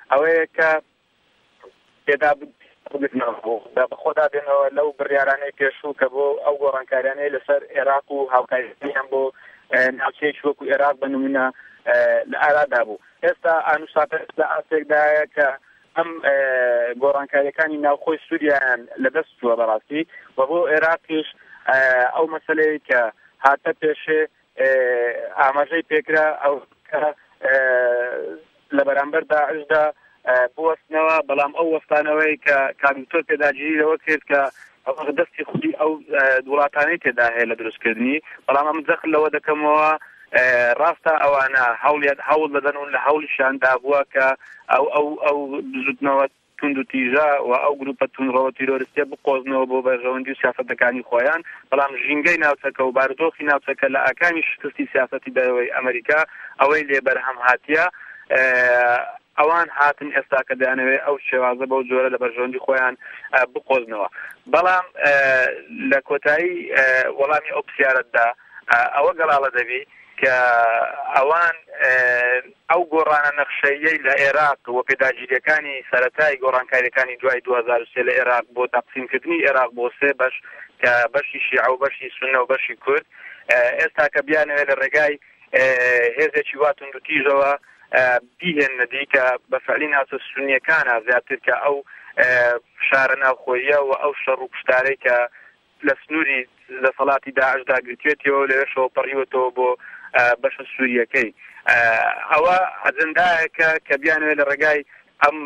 ئەوەیە کە پێدا بەخۆدا بێنەوە لەو بڕیارانەی پێشوو کە بۆ ئەو گۆڕانکاریانەی لەسەر عێراق و هاوکاریان بۆ ناوچەیەکی وەکو عێراق بە نمونە لە ئارادا بوو. ئێستا ئانوساتە لە ئاسێکدایە کە ئەم گۆڕانکاریەکانی ناوخۆی سووریایان لەدەست چووە بەڕاستی و بۆ عێراقیش ئەو مەسەلەیە کە هاتە پێشێ ئاماژەی پێکرا ئەو کە لە بەرامبەر داعشدا بوەستنەوە، بەڵام ئەو وەستانەوەی کە کامیتۆر پێداگیریەوە کرد کە ئەوە دەستی خودی ئەو وڵاتانەی تێدا هەیە لە دروستکردنی، بەڵام ئەم دەخل لەوە دەکەمەوە ڕاستە ئەوانە هەوڵ دەدەن و لە هەوڵیشاندا بووە کە ئەو بزوتنەوە تونند و تیژە و ئەو گروپە تونڕەوە تیرۆریستیە بقۆزنەوە بۆ بەرژەوەندی و سیاسەتەکانی خۆیان، بەڵام ژینگەی ناوچەکە و بارودۆخی ناوچەکە لە ئاکامی شکستی سیاسەتی دەرەوەی ئەمریکا ئەوەی لێبەرهەم هاتیە ئەوان هاتن ئێستا کە دەیانەوێت ئەو شێوازە بەو جۆرە لە بەرژەوەندی خۆیان بقۆزنەوە. بەڵام لە کۆتایی وەڵامی ئەو پرسیارەتدا ئەوە گەڵاڵە دەبی کە ئەوان ئەو گۆڕانە نەخشەیەی لە عێراق و پێداگیریەکانی سەرەتایی گۆڕانکاریەکانی دوای 2003 لە عێراق بۆ تەقسیمکردنی عێراق بۆ سێ بەش کە بەشی شیعە و بەشی سونە و بەشی کورد، ئێستا کە بیانەوێت لە ڕێگای هێزێکی وا تونند و تیژەوە بیهێنەدی کە بە فعلی ناوچە سونیەکانە زیاتر کە ئەو فشارە ناوخۆییە و ئەو شەڕ و کوشتارەی کە لە سنووری دەسەڵاتی داعشدا گرتوێتەوە لەوێشەوە پەڕیوەتەوە بۆ بەشە سووریەکەی. ئەوە ئەجەندایەکە کە بیانوێت لە ڕێگای ئەم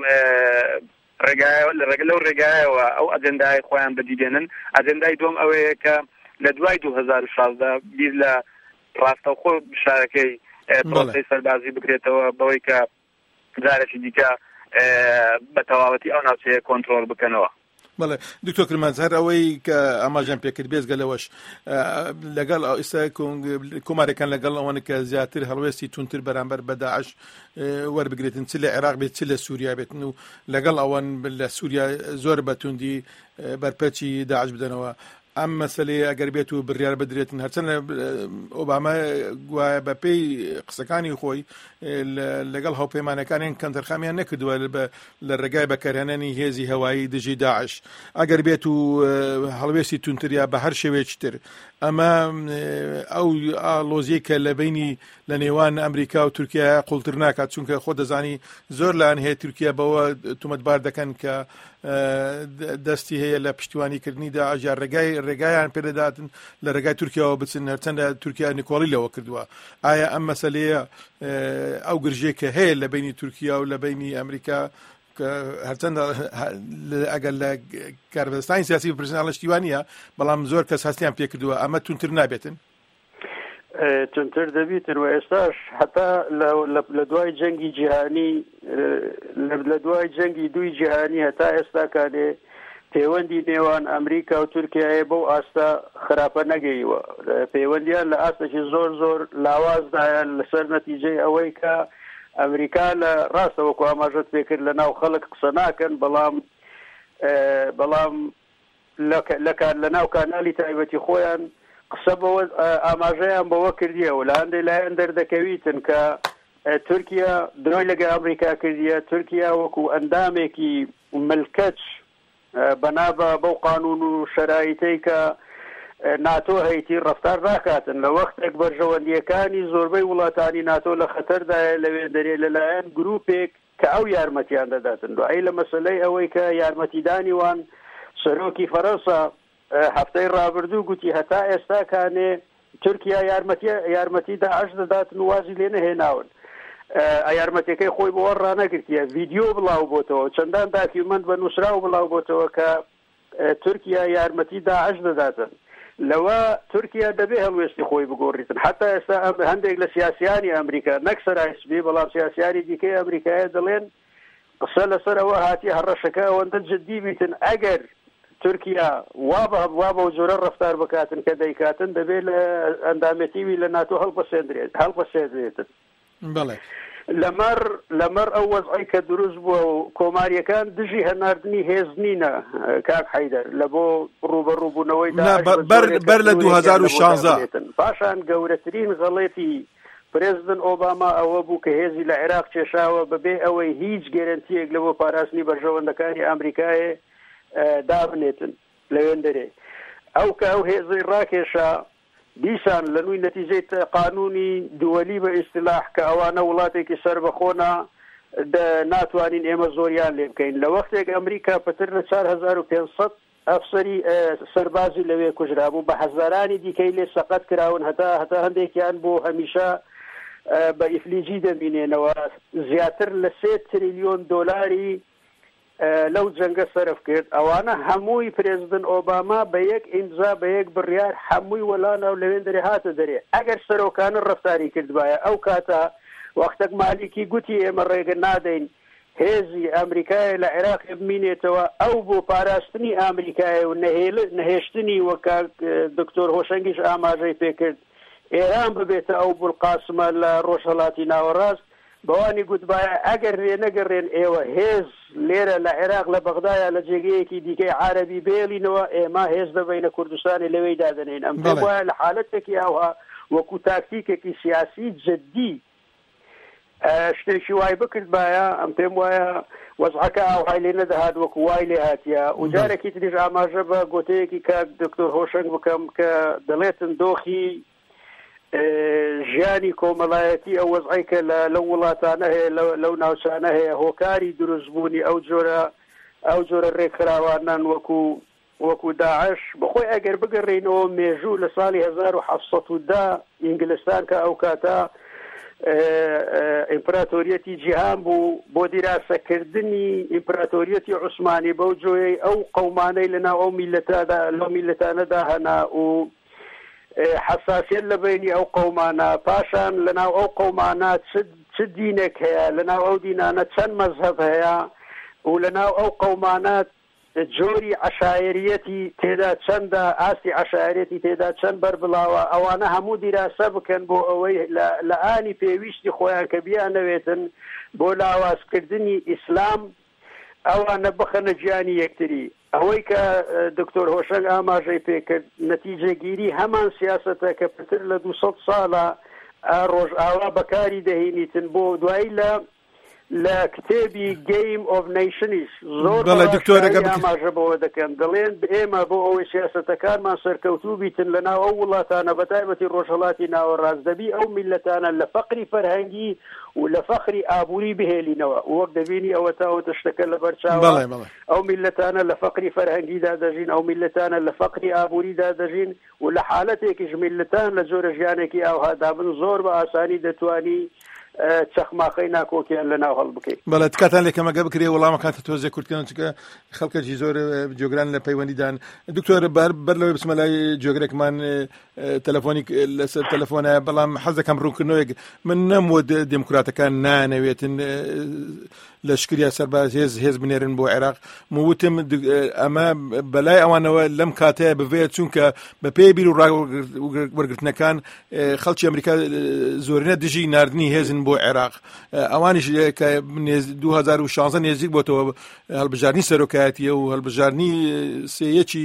لەو ڕێگایەوە ئەو ئەجەندای خۆیان بەدیدێنن. ئەجەندای دوم ئەوەیە کە لە دوای 2016 بیر لە ڕاستەوخۆ بشارەکەی پرۆسەی سەربازی بکرێتەوە بەوەی کە جارێکی دیکە بە تەواوەتی ئەو ناوچەیە کۆنتڕۆڵ بکەنەوە. بەڵێ دکتۆر کرمانز، هەر ئەوەی کە ئاماژیان پێکرد بێزگە لەوەش لەگەڵ ئێستا کۆمارێکان لەگەڵ ئەوانە کە زیاتر هەڵوێستی تونتر بەرامبەر بە داعش وەربگرێتن، چ لە عێراق بێت چ لە سووریا بێتن و لەگەڵ ئەوان لە سووریا زۆر بەتوندی بەرپەرچی داعش بدەنەوە. ئەم مەسەلەیە ئەگەر بێت و بڕیار بدرێتن، هەرچەندە ئۆباما گوایە بە پێی قسەکانی خۆی لەگەڵ هاوپەیمانەکانیان کەنتەرخامیان نەکردووە لە ڕێگای بەکارهێنانی هێزی هەوایی دژی داعش. ئەگەر بێت و هەڵوێستی تونتریا بە هەر شێوەیەکی تر، ئەمە ئەو ئالۆزیە کە لە بینی لە نێوان ئەمریکا و تورکیا قوڵتر ناکات، چونکە خۆ دەزانی زۆر لایەن هەیە تورکیا بەوە تومەتبار دەکەن کە دەستی هەیە لە پشتیوانیکردنی داعش یا ڕێگایان پێدەداتن لە ڕێگای تورکیاوە بچن، هەرچەندە تورکیا نیکۆڵی لەوە کردووە. ئایا ئەم مەسەلەیە ئەو گرژەیە کە هەیە لە بینی تورکیا و لە بینی ئەمریکا هەرچەندە ئەگەر لە کاربەدەستانی سیاسی بپرسن شتیوانیە، بەڵام زۆر کەس هەستیان پێ کردووە، ئەمە تونتر نابێتن؟ تونتر دەبیتن و ئێستاش هەتا لە دوای جەنگی جیهانی لە دوای جەنگی دوی جیهانی هەتا ئێستا کانێ پەیوەندی نێوان ئەمریکا و تورکیایە بەو ئاستا خراپە نەگەیوە. پەیوەندیان لە ئاستێکی زۆر لاوازدایە لەسەر نەتیجەی ئەوەی کە ئەمریکا لە ڕاستەوەکو ئاماژەت پێکرد لە ناو خەڵک قسە ناکەن، بەڵام لە ناو کانالی تایبەتی خۆیان قسە بەوە ئاماژەیان بەوە کردیەوە. لە هەندێک لایەن دەردەکەویتن کە تورکیا درۆی لەگە ئەمریکا کردیە، تورکیا وەکو ئەندامێکی ملکەچ بەنابە بەو قانون و شەرایطەی کە ناتۆ هەیتی ڕەفتار ناکاتن. لە وەختێک بەرژەوەندیەکانی زۆربەی وڵاتانی ناتۆ لە خەتەردایە لەوێ دەرێ لەلایەن گروپێک کە ئەو یارمەتیان دەداتن. دوایی لە مەسەلەی ئەوەی کە یارمەتیدانی وان سەرۆکی فەرەنسا هەفتەی ڕابردوو گوتی هەتا ئێستا کانێ تورکیا یارمەتی داعش دەداتن و وازی لێ نەهێناون. یارمەتەکەی خۆی بۆ ڕانەگرتیە، ڤیدیۆ بڵاو بۆتەوە، چەندان داکیومنت بە نووسراو بڵاو بۆتەوە کە تورکیا یارمەتی داعش دەداتن. لەوە تورکیا دەبێ هەڵوێستی خۆی بگۆڕیتن. حتا ئێستا هەندێک لە سیاسیانی ئەمریکا، نەک سەرایسبی بەڵام سیاسیانی دیکەی ئەمریکایە دەڵێن قسە لەسەر ئەوە هاتی هەڕەشەکە ئەوەندە جددی بیتن ئەگەر تورکیا وا بە جۆرە ڕەفتار بکاتن کە دەیکاتن دەبێت لە ئەندامەتیوی لە ناتۆ هەڵبەسێنرێتن. بەڵێ لەمەر ئەو وەزعی کە دروست بووە و کۆماریەکان دژی هەناردنی هێز نینە کاک حەیدەر لە بۆ ڕوبەڕووبوونەوەی بەر لە 2016 پاشان گەورەترین غەڵێتی پرێزیدنت ئۆباما ئەوە بوو کە هێزی لە عێراق کێشاوە بەبێ ئەوەی هیچ گەرنتیەک لەوە پاراستنی بەرژەوەندەکانی ئەمریکایە دابنێتن لەوێندەرێ ئەو کە ئەو هێزی ڕاکێشا دیسان لە نووی نەتیجەی قانونی دووەلی بە ئیستیلاح کە ئەوانە وڵاتێکی سەربەخۆنا ناتوانین ئێمە زۆریان لێ بکەین لە وەختێک ئەمریکا پتر لە 4500 ئەفسەری سەربازی لەوێ کوژرابوو بە هەزارانی دیکەی لێ سەقەت کراون هەتا هەندێکیان بۆ هەمیشە بە ئیفلیجی دەبینێنەوە زیاتر لە 3 تریلیۆن دۆلاری لەو جەنگە سەرف کرد ئەوانە هەمووی پرێزیدنت ئۆباما بە یەک ئیمزا بە یەک بڕیار هەمووی وەلانە و لەوێندەرێ هاتە دەرێ ئەگەر سەرۆکانە ڕەفتاری کردبایە ئەو کاتە وەختێک مالیکی گوتی ئێمە ڕێگە نادەین هێزی ئەمریکای لە عێراق بمینێتەوە ئەو بۆ پاراستنی ئەمریکای و نەهێشتنی وەکە دکتۆر هۆشەنگیش ئاماژەی پێکرد ئێران ببێتە ئەو بولقاسمە لە ڕۆژهەڵاتی ناوەڕاست بەوانی گوتبایە ئەگەر رێ نەگەڕێن ئێوە هێز لێرە لە عێراق لە بەغدایە لە جێگەیەکی دیکەی عارەبی بێڵینەوە ئێمە هێز دەبینە کوردستانی لەوەی دادنین ئەم پێم وایە لە حالەتێکی ئەوها وەکو تاکتیکێکی سیاسی جددی شتێکی وای بکردبایە ئەم پێم وایە وەزعەکە ئاوهای لێ نەدەهات وەکو وای لێ هاتیە و جارێکی تریش ئاماژە بە گۆتەیەکی کاک دکتۆر هۆشەنگ بکەم کە دەڵێتن دۆخی ژیانی کۆمەڵایەتی ئەو وەزعی کە لەو وڵاتانە هەیە لەو ناوچانە هەیە هۆکاری دروستبوونی ئەو جۆرە ڕێکخراوانان وەکو داعش بەخۆی ئەگەر بگەڕێنەوە مێژوو لە ساڵی 1710 ئینگلستان کە ئەو کاتە ئیمپراتۆریەتی جیهان بوو بۆ دیراسەکردنی ئیمپراتۆریەتی عوسمانی بەو جۆیەی ئەو قەومانەی لەناو ئەو میلەتانەدا هەنا و حساسیت لە بینی ئەو قەومانە پاشان لەناو ئەو قەومانە چ دینێک هەیە لەناو ئەو دینانە چەند مەزهەب هەیە و لەناو ئەو قەومانە جۆری عەشایریەتی تێدا چەندە ئاستی عەشایریەتی تێدا چەند بەربڵاوە ئەوانە هەموو دیراسە بکەن بۆ ئەوەی لە ئانی پێویستی خۆیان کە بیانەوێتن بۆ لاوازکردنی ئیسلام ئەوانە بخەنە گیانی یەکتری ئەوەی کە دکتۆر هۆشەنگ ئاماژەی پێکرد نەتیجەگیری هەمان سیاسەتە کە پتر لە 200 ساڵە ڕۆژئاوا بەکاری دەهێنیتن بۆ دوایی لە کتێبی Game of Nations زۆر ئاماژە بەوە دەکەن دەڵێن ئێمە بۆ ئەوەی سیاسەتەکانمان سەرکەوتوو بیتن لەناو ئەو وڵاتانە بەتایبەتی ڕۆژهەڵاتی ناوەڕاست دەبی ئەو میلەتانە لە فەقری فەرهەنگی و لە فەخری ئابووری بهێلینەوە وەک دەبینی ئەوە تاوەتە شتەکە لە بەرچاوە ئەو میلەتانە لە فەقری فەرهەنگیدا دەژین ئەو میلەتانە لە فەقری ئابووریدا دەژین و لە حالەتێکیش میلەتان لە جۆرە ژیانێکی ئاوهادابن زۆر بە ئاسانی دەتوانی چەخماقەی ناکۆکیان لەناو هەڵ بکەیت. بەڵێ کاتان لێکەمەگە بکرێ وەڵامەکاتە تۆزێ کورتکردن چکە خەڵکەی زۆر جۆگران لە پەیوەندیدان دکتۆر بەر لەوەی بچمە لای جۆگرێکمان تەلەفۆنی لەسەر تەلەفۆنە بەڵام حەز دەکەم ڕوونکردنەوەیەک من نەموت دموکراتەکان نانەوێتن لەشکریە سەرباز هێز بنێرن بۆ عێراق موتم ئەمە بەلای ئەوانەوە لەم کاتەیە بڤێت چونکە بە پێی بیر و ڕاوەرگرتنەکان خەڵکی ئەمریکا زۆرینە دژی ناردنی هێزن بۆ عێراق ئەوانیش کە 2016 نێزیک بۆتەوە هەڵبژارنی سەرۆکایەتیە و هەڵبژارنی سێیەکی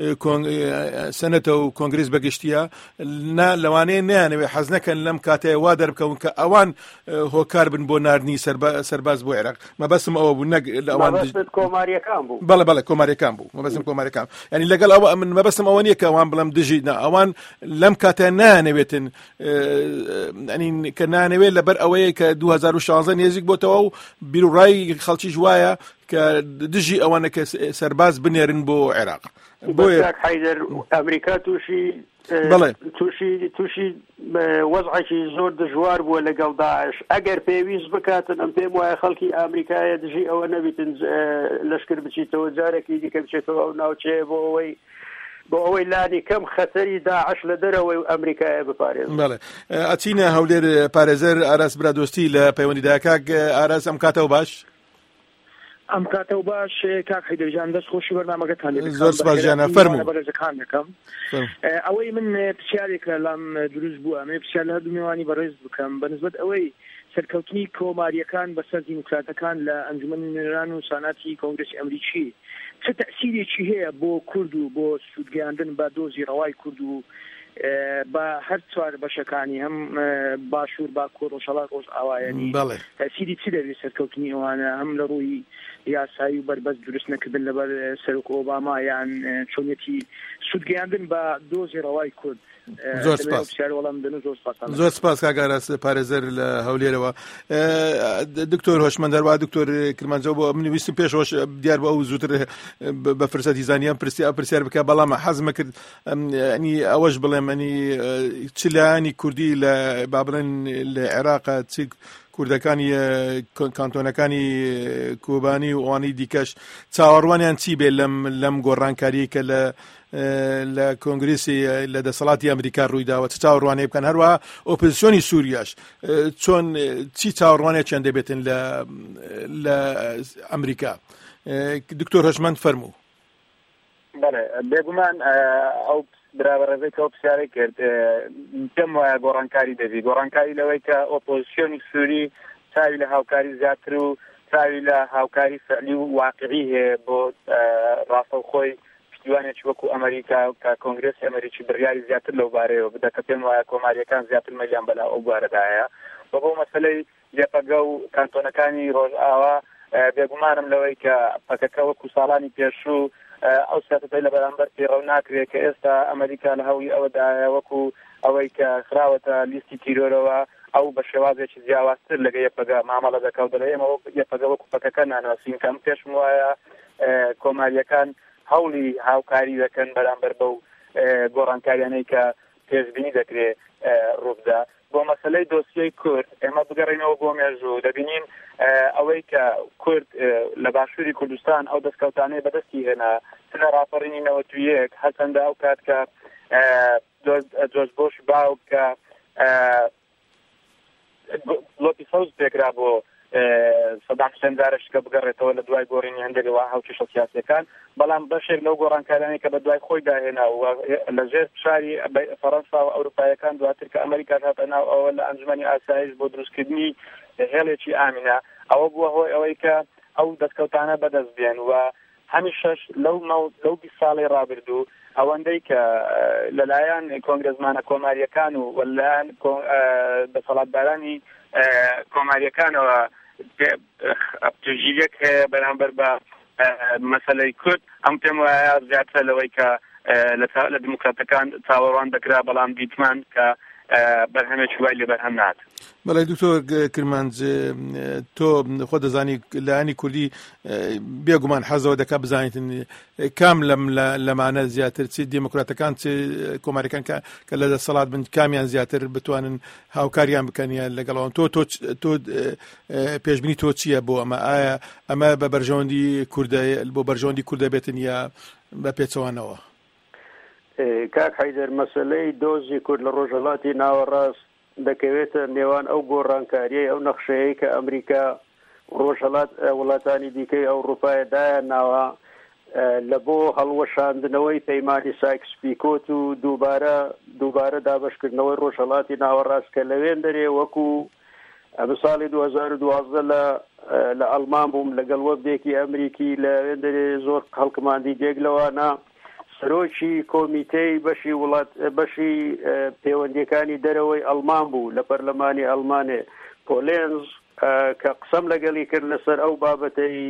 سەنەتە و کۆنگرس بەگشتیە لەوانەیە نیانەوێ حەز نەکەن لەم کاتەیە وا دەربکەون کە ئەوان هۆکار بن بۆ ناردنی سەرباز بۆ عێراق مەبەستم ئەوە بوو نەک ئەوان کۆماریەکان بوو بەڵێ کۆماریەکان بوو مەبەستم کۆماریەکان ینی لەگەڵ ئەوە من مەبەستم ئەوە نییە کە ئەوان بڵم دژی ئەوان لەم کاتە نانەوێتن ینی کە نانەوێت لەبەر ئەوەیە کە 2016 نێزیک بۆتەوە و بیرڕای خەڵکی جوایە کە دژی ئەوانە کە سەرباز بنێرن بۆ عێراق بۆیە حیدەر ئەمریکا تووشی وەزعێکی زۆر دژوار بووە لەگەڵ داعش ئەگەر پێویست بکاتن ئەم پێم وایە خەڵکی ئەمریکایە دژی ئەوە نەبیتن لەشکر بچیتەوە جارێکی دیکە بچێتەوە ئەو ناوچەیە بۆ ئەوەی لانی کەم خەتەری داعش لە دەرەوەی ئەمریکایە بپارێزن. بەڵێ ئەچینە هەولێر پارێزەر ئاراس برادۆستی لە پەیوەندیدا کاک ئاراس ئەم کاتەوە باش ئەم کاتەوە باش کاک حیدەرجان دەست خۆشی بەرنامەکەتان لێ زۆر سپاس جانە فەرموو بەڕێزەکان دەکەم ئەوەی من پرسیارێک لەلام دروست بووە ئەمێ پرسیار لە هەردوو میوانی بەڕێز بکەم بەنسبەت ئەوەی سەرکەوتنی کۆماریەکان بەسەر دیموکراتەکان لە ئەنجومەن نوێنەران و ساناتی کۆنگرسی ئەمریکی چه تەسیرێکی هەیە بۆ کورد و بۆ سوودگەیاندن بە دۆزی ڕەوای کورد و بە هەر چوار بەشەکانی هەم باشوور باکوور ڕۆژهەڵات ڕۆژ ئاوایانی تەسیری چی دەبێت سەرکەوتنی ئەوانە هەم لە ڕووی یاسایی و بەربەست دروست نەکردن لەبەر سەرۆک ئۆباما یان چۆنیەتی سوودگەیاندن بە دۆزی ڕەوای کورد. زۆر سپاس کاگاراس پارێزەر لە هەولێرەوە. دکتۆر هۆشمەندەروا دکتۆر کرمانجەو بۆ من ویستم پێشەوەش دیار بە ئەو زووتر بە فرسەتی زانیان پرسیار بکە بەڵام حەزمە کرد ئەنی ئەوەش بڵێم ئەنی چ لایانی کوردی لە با بڵێن لە عێراق چ کوردەکانی کانتۆنەکانی کوبانی و ئەوانەی دیکەش چاوەڕوانیان چی بێ لەم گۆڕانکاری کە لە کۆنگرسی لە دەسەڵاتی ئەمریکا ڕوویداوە چ چاوەڕوانێ بکەن هەروە ئۆپۆزیسیۆنی سووریاش چۆن چی چاوەڕوانێکیان دەبێتن لە ئەمریکا. دکتۆر هۆشمەند فەرموو. بەڵێ بێگومان ئەو برابەڕێزەی کە ئەو پرسیارەی کرد پێم وایە گۆڕانکاری دەبی گۆڕانکاری لەوەی کە ئۆپۆزیسیۆنی سووری چاوی لە هاوکاری زیاتر و چاوی لە هاوکاری فعلی و واقعی هەیە بۆ ڕاستەوخۆی پشتیوانێکی وەکو ئەمریکا کە کۆنگرسی ئەمریکی بڕیاری زیاتر لەو بارەیەوە بدە کە پێم وایە کۆماریەکان زیاتر مەلیان بەلا ئەو بارەدایە بە بۆ مەسەلەی لێپەگە و کانتۆنەکانی ڕۆژئاوا بێگومانم لەوەی کە پەکەکە وەکو ساڵانی پێشوو ئەو سیاسەتەی لە بەرامبەر پێڕەو ناکرێت کە ئێستا ئەمریکا لە هەوڵی ئەوەدایە وەکو ئەوەی کە خراوەتە لیستی تیرۆرەوە ئەو بە شێوازێکی جیاوازتر لەگە یەکپەگە مامەڵە دەکەوت دەڵێ ئێمە یەکپەگە وەکو پەکەکە ناناسین کەم پێشم وایە کۆماریەکان هەوڵی هاوکاری دەکەن بەرامبەر بەو گۆڕانکاریانەی کە پێشبینی دەکرێت ڕووبدا. بۆ مەسەلەی دۆسیەی کورد ئێمە بگەڕینەوە بۆ مێژوو دەبینین ئەوەی کە کورد لە باشووری کوردستان ئەو دەستکەوتانەی بەدەستی هێنا لە ڕاپەڕینی 91 هەچەندە ئەو کات کە جۆرج بۆش باوک کە لۆپی سەوز پێکرا بۆ سەدام حوسێن جارێک کە بگەڕێتەوە لە دوای گۆڕینی هەندێکی هاوکێشە سیاسیەکان بەڵام بەشێک لەو گۆڕانکارانەی کە بە دوای خۆی داهێنا و لەژێر شاری فەڕەنسا و ئەوروپایەکان دواتر کە ئەمریکا هاتە ناو ئەوە لە ئەنجومەنی ئاسایش بۆ دروستکردنی هێڵێکی ئامینە ئەوە بووە هۆی ئەوەی کە ئەو دەستکەوتانە بەدەست بێن و هەمیشەش لەو 20 ساڵی ڕابردوو ئەوەندەی کە لەلایەن کۆنگرەزمانە کۆماریەکان و لەلایەن دەسەڵاتدارانی کۆماریەکانەوە توژیرێک هەیە بەرامبەر بە مەسەلەی کورد ئەم پێم وایە زیاتر لەوەی کە لە دیموکراتەکان چاوەڕوان دەکرا بەڵام دیتمان کە بەرهەمێکی وای لێ بەرهەم نات. بەڵێ دکتۆر کرمانج تۆ خۆ دەزانی لایەنی کوردی بێگومان حەزەوە دەکا بزانیتن کام لەمانە زیاتر چی دیموکراتەکان چ کۆماریەکان کە لە دەسەڵات بن کامیان زیاتر بتوانن هاوکاریان بکەنیان لەگەڵەوە تۆ پێشبینی تۆ چییە بۆ ئەمە ئایا ئەمە بە بەرژەوەندی کوردە بۆ بەرژەوەندی کوردە بێتن یا بە پێچەوانەوە؟ کاک حەیدەر مەسەلەی دۆزی کورد لە ڕۆژهەڵاتی ناوەڕاست دەکەوێتە نێوان ئەو گۆڕانکاریە ئەو نەخشەیە کە ئەمریکا ڕۆژهەڵات وڵاتانی دیکەی ئەوروپایە دایە ناوە لە بۆ هەڵوەشاندنەوەی پەیمانی سایکس پیکۆت و دووبارە دابەشکردنەوەی ڕۆژهەڵاتی ناوەڕاست کە لەوێن دەرێ وەکو ساڵی 2012 لە ئەڵمان بووم لەگەڵ وەبدێکی ئەمریکی لەوێن دەرێ زۆر هەڵکماندی دێک لەوانە سەرۆکی کۆمیتەی بەشی پەیوەندیەکانی دەرەوەی ئەڵمان بوو لە پەرلەمانی ئەڵمانێ پۆلێنز کە قسەم لەگەڵی کرد لەسەر ئەو بابەتەی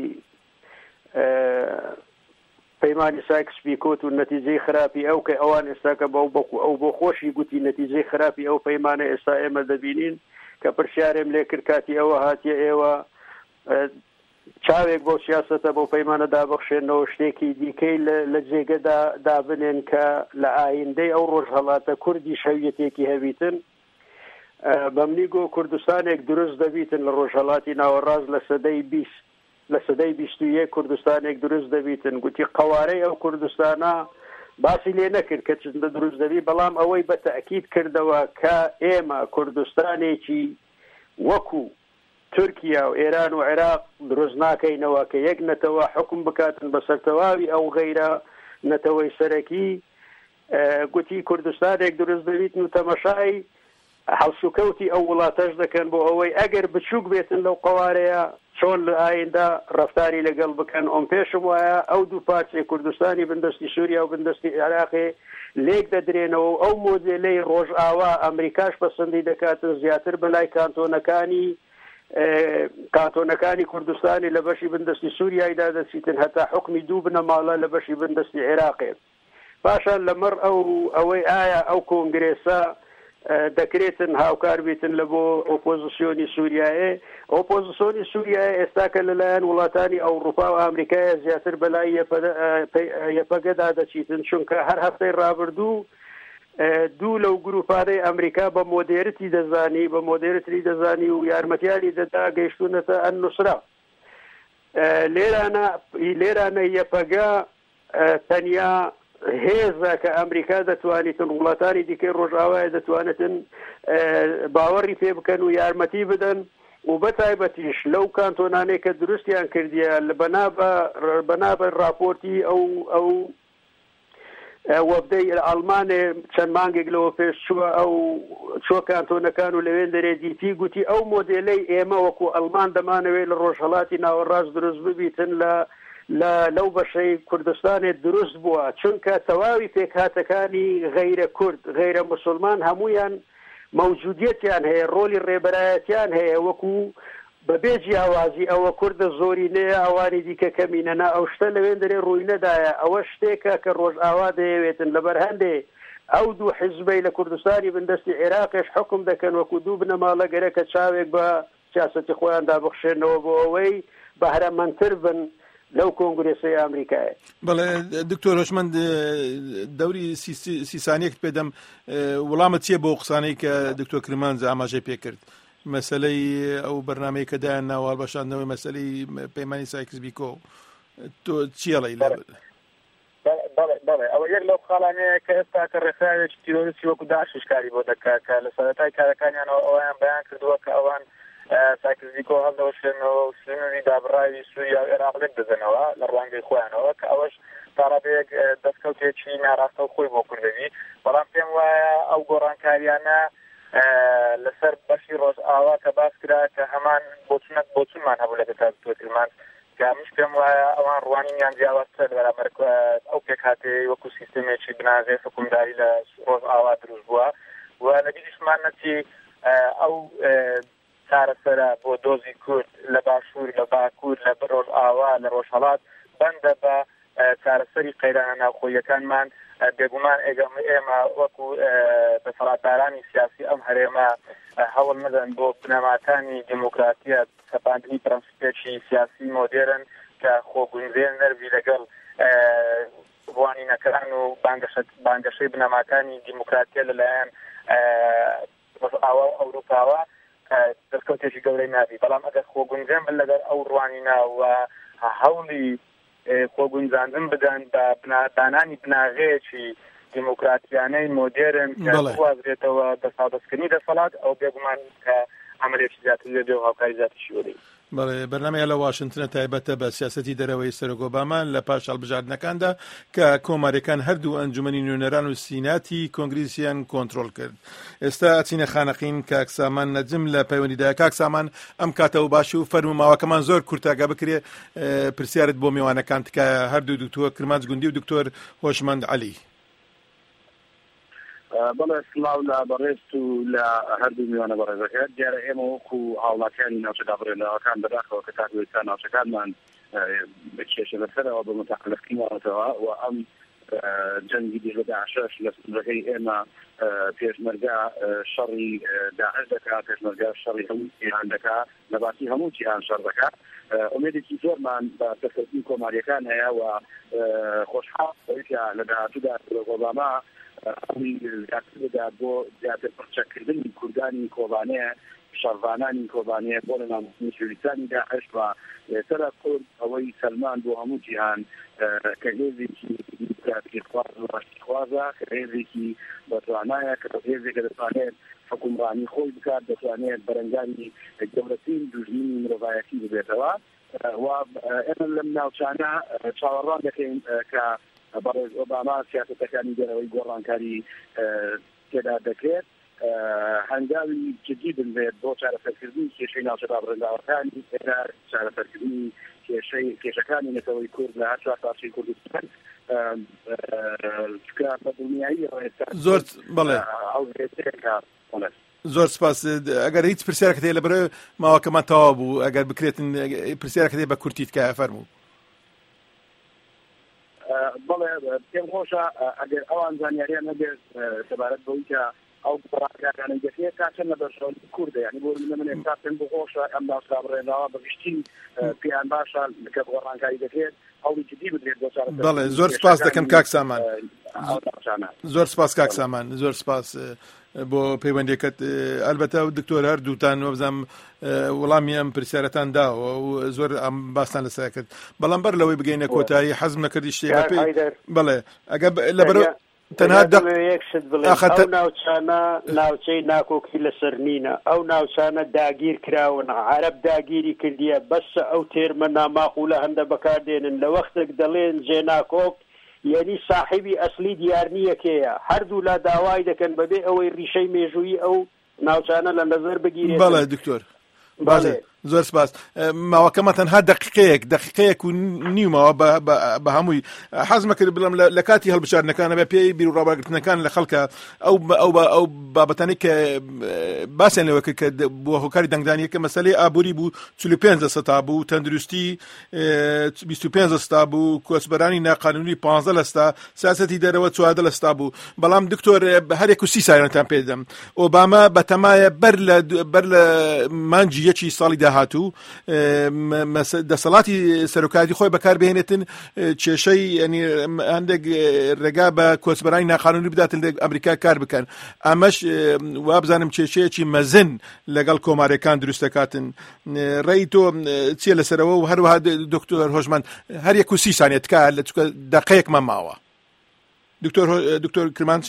پەیمانی سایکس پیکۆت و نەتیجەی خراپی ئەو کە ئەوان ئێستا کە ئەو بۆ خۆشی گوتی نەتیجەی خراپی ئەو پەیمانە ئێستا ئێمە دەبینین کە پرسیارێم لێ کرد کاتی ئەوە هاتیە ئێوە چاوێک بۆ سیاسەتە بۆ پەیمانە دابەخشێنەوە شتێکی دیکەی لە جێگەدا دابنێن کە لە ئایندەی ئەو ڕۆژهەڵاتە کوردی شەویەتێکی هەبیتن بەمنی گۆ کوردستانێک دروست دەبیتن لە ڕۆژهەڵاتی ناوەڕاست لە سەدەی 21 کوردستانێک دروست دەبیتن گوتی قەوارەی ئەو کوردستانە باسی لێ نەکرد کە چنددە دروست دەبی بەڵام ئەوەی بە تەئکید کردەوە کە ئێمە کوردستانێکی وەکو تورکیا و ئێران و عێراق دروست ناکەینەوە کە یەک نەتەوە حکم بکاتن بەسەر تەواوی ئەو غەیرە نەتەوەی سەرەکی گوتی کوردستانێک دروست دەبیتن و تەمەشای هەڵسوکەوتی ئەو وڵاتەش دەکەن بۆ ئەوەی ئەگەر بچووک بێتن لەو قەوارەیە چۆن لە ئایندا ڕفتاری لەگەڵ بکەن ئەم پێشم وایە ئەو دوو پارچەی کوردستانی بندستی سووریا و بندستی عێراقی لێک دەدرێنەوە ئەو مۆدێلەی ڕۆژئاوا ئەمریکاش پەسەندی دەکاتن زیاتر بەلای کانتۆنەکانی کوردستانی لە بەشی بندستی سووریایدا دەچیتن هەتا حکمی دوو بنەماڵە لە بەشی بندستی عێراقێ پاشان لەمەڕ ئەوەی ئایا ئەو کۆنگرێسە دەکرێتن هاوکار بێتن لە بۆ ئۆپۆزیسیۆنی سووریایە ئۆپۆزیسیۆنی سووریایە ئێستاکە لەلایەن وڵاتانی ئەوروپا و ئەمریکایە زیاتر بەلای یەپەگەدا دەچیتن چونکە هەر هەفتەی ڕابردوو دوو لەو گروپانەی ئەمریکا بە مۆدێرتی دەزانی و یارمەتیانی دەدا گەیشتونەتە ئەنوسرا لێرانە یەپەگە تەنیا هێزە کە ئەمریکا دەتوانیتن وڵاتانی دیکەی ڕۆژئاوایە دەتوانێتن باوەڕی پێ بکەن و یارمەتی بدەن و بەتایبەتیش لەو کانتۆنانەی کە دروستیان کردیە لە بەنابەر راپۆرتی ئەو وەفدەی ئەڵمانێ چەند مانگێک لەوە پێش چوە کانتۆنەکان و لەوێن دەرێدیتی گوتی ئەو مۆدێلەی ئێمە وەکو ئەڵمان دەمانەوێت لە ڕۆژهەڵاتی ناوەڕاست دروست ببیتن لەو بەشەی کوردستانێ دروست بووە چونکە تەواوی پێکهاتەکانی غەیرە کورد غەیرە موسڵمان هەمویان مەوجودیەتیان هەیە ڕۆلی ڕێبەرایەتیان هەیە وەکو بەبێ جیاوازی ئەوە کوردە زۆری نەیە ئەوانی دیکە کەمینەنا ئەو شتە لەوێن دەرێ ڕووی نەدایە ئەوە شتێکە کە ڕۆژئاوا دەیەوێتن لەبەر هەندێ ئەو دوو حیزبەی لە کوردستانی بندستی عێراقیش حکم دەکەن وەکو دوو بنەماڵە گەرەکە چاوێک بە سیاسەتی خۆیان دابخشێنەوە بۆ ئەوەی بەهرەمەندتر بن لەو کۆنگرێسەی ئەمریکایە. بەڵێ دکتۆر هۆشمەند دەوری سیسانیەک پێدەم وەڵامە چییە بۆ قسانەی کە دکتۆر کرمانجە ئاماژەی پێکرد مەسەلەی ئەو بەرنامەی کە دایان ناوە هەڵبەشاندنەوەی مەسەلەی پەیمانی سایکس-بیکۆ تۆ چیەڵی لە بەڵێ ئەوە یەک لەو خاڵانەیە کە ئێستا کە ڕێکخراوێکی تیرۆریستی وەکو داعشش کاری بۆ دەکات کە لە سەرەتای کارەکانیانەوە ئەویان بەیان کردووە کە ئەوان سایکس-بیکۆ هەڵدەوەشێنەوە و سلێمانی دابڕاوی سووریا و عێراق لێک دەزنەوە لە ڕوانگەی خۆیانەوە کە ئەوەش تاڕابەیەک دەستکەوتێکی ناڕاستە و خۆی بۆ کوردەوی بەڵام پێم وایە ئەو گۆڕانکاریانە لەسەر بەشی ڕۆژئاوا کە باس کرا کە هەمان بۆچونمان هەبوو لە دەتاتۆترمان کە مش پێم وایە ئەوان ڕوانینیان جیاوازتر بەرامبەر ئەو پێکهاتەیە وەکو سیستەمێکی بناغێ حکومداری لە ڕۆژئاوا دروست بووە و لەبیریشمان نەچی ئەو چارەسەرە بۆ دۆزی کورد لە باشوور لە باکوور لە ڕۆژئاوا لە ڕۆژهەڵات بەندە بە چارەسەری قەیرانە ناوخۆیەکانمان بێگومان ئێمە وەکو دەسەڵاتدارانی سیاسی ئەم هەرێمە هەوڵ نەدەن بۆ بنەماکانی دیموکراتیە سەپاندنی پرەنسیپێکی سیاسی مۆدێرن کە خۆگونجێن نەروی لەگەڵ ڕوانینەکان و بانگەشەی بنەماکانی دیموکراتیە لەلایەن ڕۆژئاوا و ئەوروپاوە دەستکەوتێکی گەورەی نابی بەڵام ئەگەر خۆگونجێن بن لەگەڵ ئەو ڕوانینە و هەوڵی خۆگونجاندن بدەن بە دانانی بناغەیەکی دیموکراتیانەی مۆدێرن کە وازرێتەوە دەسەڵاتکردنی دەسەڵات ئەو بێگومان کە عملێکی زیاتر دێ و هاوکاری زیاتریشی وەدەی. بەڵێ بەرنامەیە لە واشنگتنە تایبەتە بە سیاسەتی دەرەوەی سەرۆک ئۆباما لە پاش هەڵبژاردنەکاندا کە کۆمارەکان هەردوو ئەنجومەنی نوێنەران و سیناتی کۆنگرێسیان کۆنتڕۆل کرد. ئێستا ئەچینە خانەقین کاکسامان نەجم لە پەیوەندیدا. کاکسامان ئەم کاتەوە باشی و فەرموماوەکەمان زۆر کورتاگە بکرێ پرسیارت بۆ میوانەکان تکە هەردوو دکتۆر کرمانج گوندی و دکتۆر هۆشمەند عەلی. بەڵێ سڵاو لە بەڕێست و لە هەردوو میوانە بەڕێزەکە دیارە ئێمە وەکو هاوڵاتیانی ناوچەدا بڕێنەوەکان بەداخەوە کە تاکوێستا ناوچەکانمان بەکێشە بەسەرەوە بە متعلقینەوەتەوە و ئەم جەنگی دیژ بە داعشەش لە سندەکەی ئێمە پێشمەرگا شەڕی داعش دەکات پێشمەرگا شەڕی هەموو جیهان دەکات لە باسی هەموو جیهان شەڕ دەکات ئومێدێکی زۆرمان بە دەستکەوتنی کۆماریەکان هەیە و خۆشحاڵ لە داهاتوودا ئۆباما ئەوی زیاتردا بۆ زیاتر پڕچەکردنی کوردانی کۆبانەیە شەڕوانانی کۆبانەیە بۆ لە ناوچەی کوردستانی داعش و سەرە کورد ئەوەی سەلمان بۆ هەموو جیهان کە هێزێکی خوازە کە هێزێکی بەتوانایە کە هێزێکە دەتوانێت حکومڕانی خۆی بکات دەتوانێت بەرەنگانی گەورەترین دوژمنی مرۆڤایەتی ببێتەوە و ئێمە لەم ناوچانە چاوەڕوان دەکەین کە بەڕێز ئۆباما سیاسەتەکانی دەرەوەی گۆڕانکاری تێدا دەکرێت هەنگاوی جدی بنبێت بۆ چارەسەرکردنی کێشەی ناوچەدا بڕێنداوەکانی ئێرە چارەسەرکردنی کێشەکانی نەتەوەی کورد لە هەر چوار پارچەی کوردستان بە دڵنیایی زۆر بەڵێ زۆر سپاس. ئەگەر هیچ پرسیارێک هەیە لەبەرەوەی ماوەکەمان تەواو بوو، ئەگەر بکرێتن پرسیارێک هەیە بە کورتی تکایە فەرموو. بەڵێ پێم خۆشە ئەگەر ئەوان زانیاریان نەبێت سەبارەت بەوەی کە ئەو بڕاکارانەی دەکرێت تا چەند لەبەر شەوەی کوردە، یعنی بۆ من ئێستا پێم بخۆشە ئەم ناوچە بڕێنەوە بەگشتی پێیان باشە کە گۆڕانکاری دەکرێت ئەوڵی جدی بدرێت بۆ چارەسەر. بەڵێ زۆر سپاس دەکەم کاک سامان، زۆر سپاس کاک سامان، زۆر سپاس بۆ پەیوەندیەکەت. ئەلبەتە دکتۆر هەردووتان وەبزانم وەڵامی ئەم پرسیارەتان داوە و زۆر ئەم باستان لەسەر کرد. بەڵام بەر لەوەی بگەینە کۆتایی حەزم نەکردی شتێک بڵێ ئەگە لەبەرەوە تەنها یەکشت بڵێ ئەو ناوچانە ناوچەی ناکۆکی لەسەر نینە، ئەو ناوچانە داگیر کراون، عەرەب داگیری کردیە، بەسە ئەو تێرمە ناماقولە هەندە بەکاردێنن لە وەختێک دەڵێن جێناکۆک، یعنی صاحبی ئەسلی دیارنیەکەیە، هەردوو لا داوای دەکەن بەبێ ئەوەی ڕیشەی مێژووی ئەو ناوچانە لە نەزەر بگیرێت. بەڵێ دکتۆر زۆر سپاس. ماوەکەمە تەنها دقیقەیەک و نیومەوە بە هەمووی حەزمە کرد بڵم لە کاتی هەڵبژاردنەکانە بە پێی بیر و ڕابردنەکان لە خەڵکە ئەو بابەتانی کە باسییان لەوە کرد کە بۆ هۆکاری دەنگدانیە کە مەسەلەی ئابووری بوو 45% بوو، تەندروستی 25% بوو، کۆچبەرانی ناقانونی 15%، سیاسەتی دەرەوە 14% بوو. بەڵام دکتۆر هەرێک و 30 ساڵتان پێ دەم ئۆباما بەتەمایە بەر لە مانجی یەکی ساڵی داهاتوو دەسەڵاتی سەرۆکاتی خۆی بەکاربهێنێتن کێشەی ینی هەندێک ڕێگا بە کۆچبەرانی ناقانونی بداتن لە ئەمریکا کار بکەن. ئەمەش وابزانم کێشەیەکی مەزن لەگەڵ کۆمارەکان دروست دەکاتن. ڕێی تۆ چیە لەسەرەوە و هەروەها دکتۆر هۆشمەند هەر 130 سانیە تکایە لە دقەیەکمان ماوە. دکتۆر کرمانج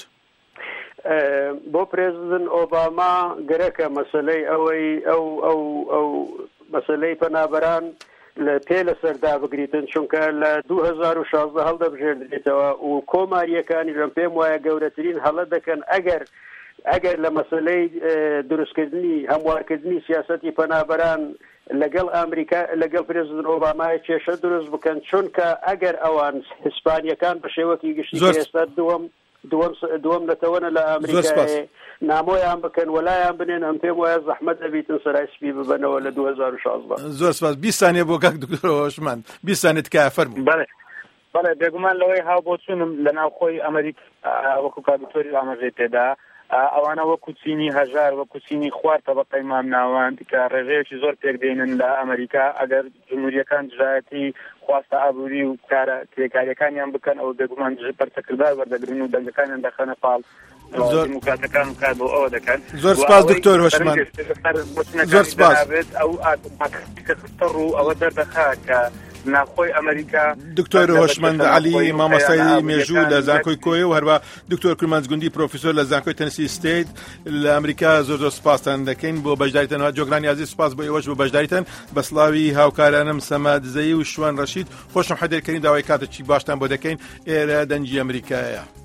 بۆ پرێزیدنت ئۆباما گەرەکە مەسەلەی ئەوەی ئەو مەسەلەی پەنابەران لە پێ لەسەردا بگریتن، چونکە لە 2016 هەڵدەبژێردرێتەوە و کۆماریەکانی ژەم پێم وایە گەورەترین هەڵە دەکەن ئەگەر لە مەسەلەی دروستکردنی هەموارکردنی سیاسەتی پەنابەران لەگەڵ ئەمریکا لەگەڵ پرێزیدنت ئۆبامای کێشە دروست بکەن، چونکە ئەگەر ئەوان هیسپانیەکان بە شێوەکی گشتی ئێستا دووەم دەتەوەنە لە ئەمریکا نامۆیان بکەن وەلایان بنێن، ئەم پێم وایە زەحمەت دەبیتن سەرای سپی ببەنەوە لە 2016. زۆر سپاس. 20 سانیە بۆ کاک دکتۆر هۆشمەند، 20 سانیە تکایە فەرموو. بەڵێ بێگومان لەوەی هاوبۆچوونم لە ناوخۆی ئەمریکا وەکو کاردکتۆری ئاماژەی تێدا ئەوانە وەکو چینی هەژار وەکو چینی خوار تەبەقەی مامناوان کە ڕێژەیەکی زۆر پێکدێنن لە ئەمریکا ئەگەر جمهوریەکان دژایەتی خواستە ئابووری و تێکاریەکانیان بکەن ئەو بێگومان پەرچەکردار وەردەگرن و دەنگەکانیان دەخەنە پاڵ دیموکراتەکان کار بۆ ئەوە دەکەن. زۆر سپاس دکتۆر هۆشمەند، زۆر سپاس. ئەو ڕوو ئەوە دەردەخات کە ناخۆی ئەمریکا. دکتۆر هۆشمەند عەلی مامۆستای مێژوو لە زانکۆی کۆیە و هەروە دکتۆر کرمانج گوندی پرۆفیسۆر لە زانکۆی تەنسی ستیت لە ئەمریکا زۆر سپاسان دەکەین بۆ بەشداریتەنەوە. جۆگرانی عەزیز سپاس بۆ ئێوەش بۆ بەشداریتەن بە سڵاوی هاوکارانم سەماد زەیی و شوان ڕەشید. خۆشم حەدێرکەرین داوای کاتێکی باشتان بۆ دەکەین. ئێرە دەنجی ئەمریکایە.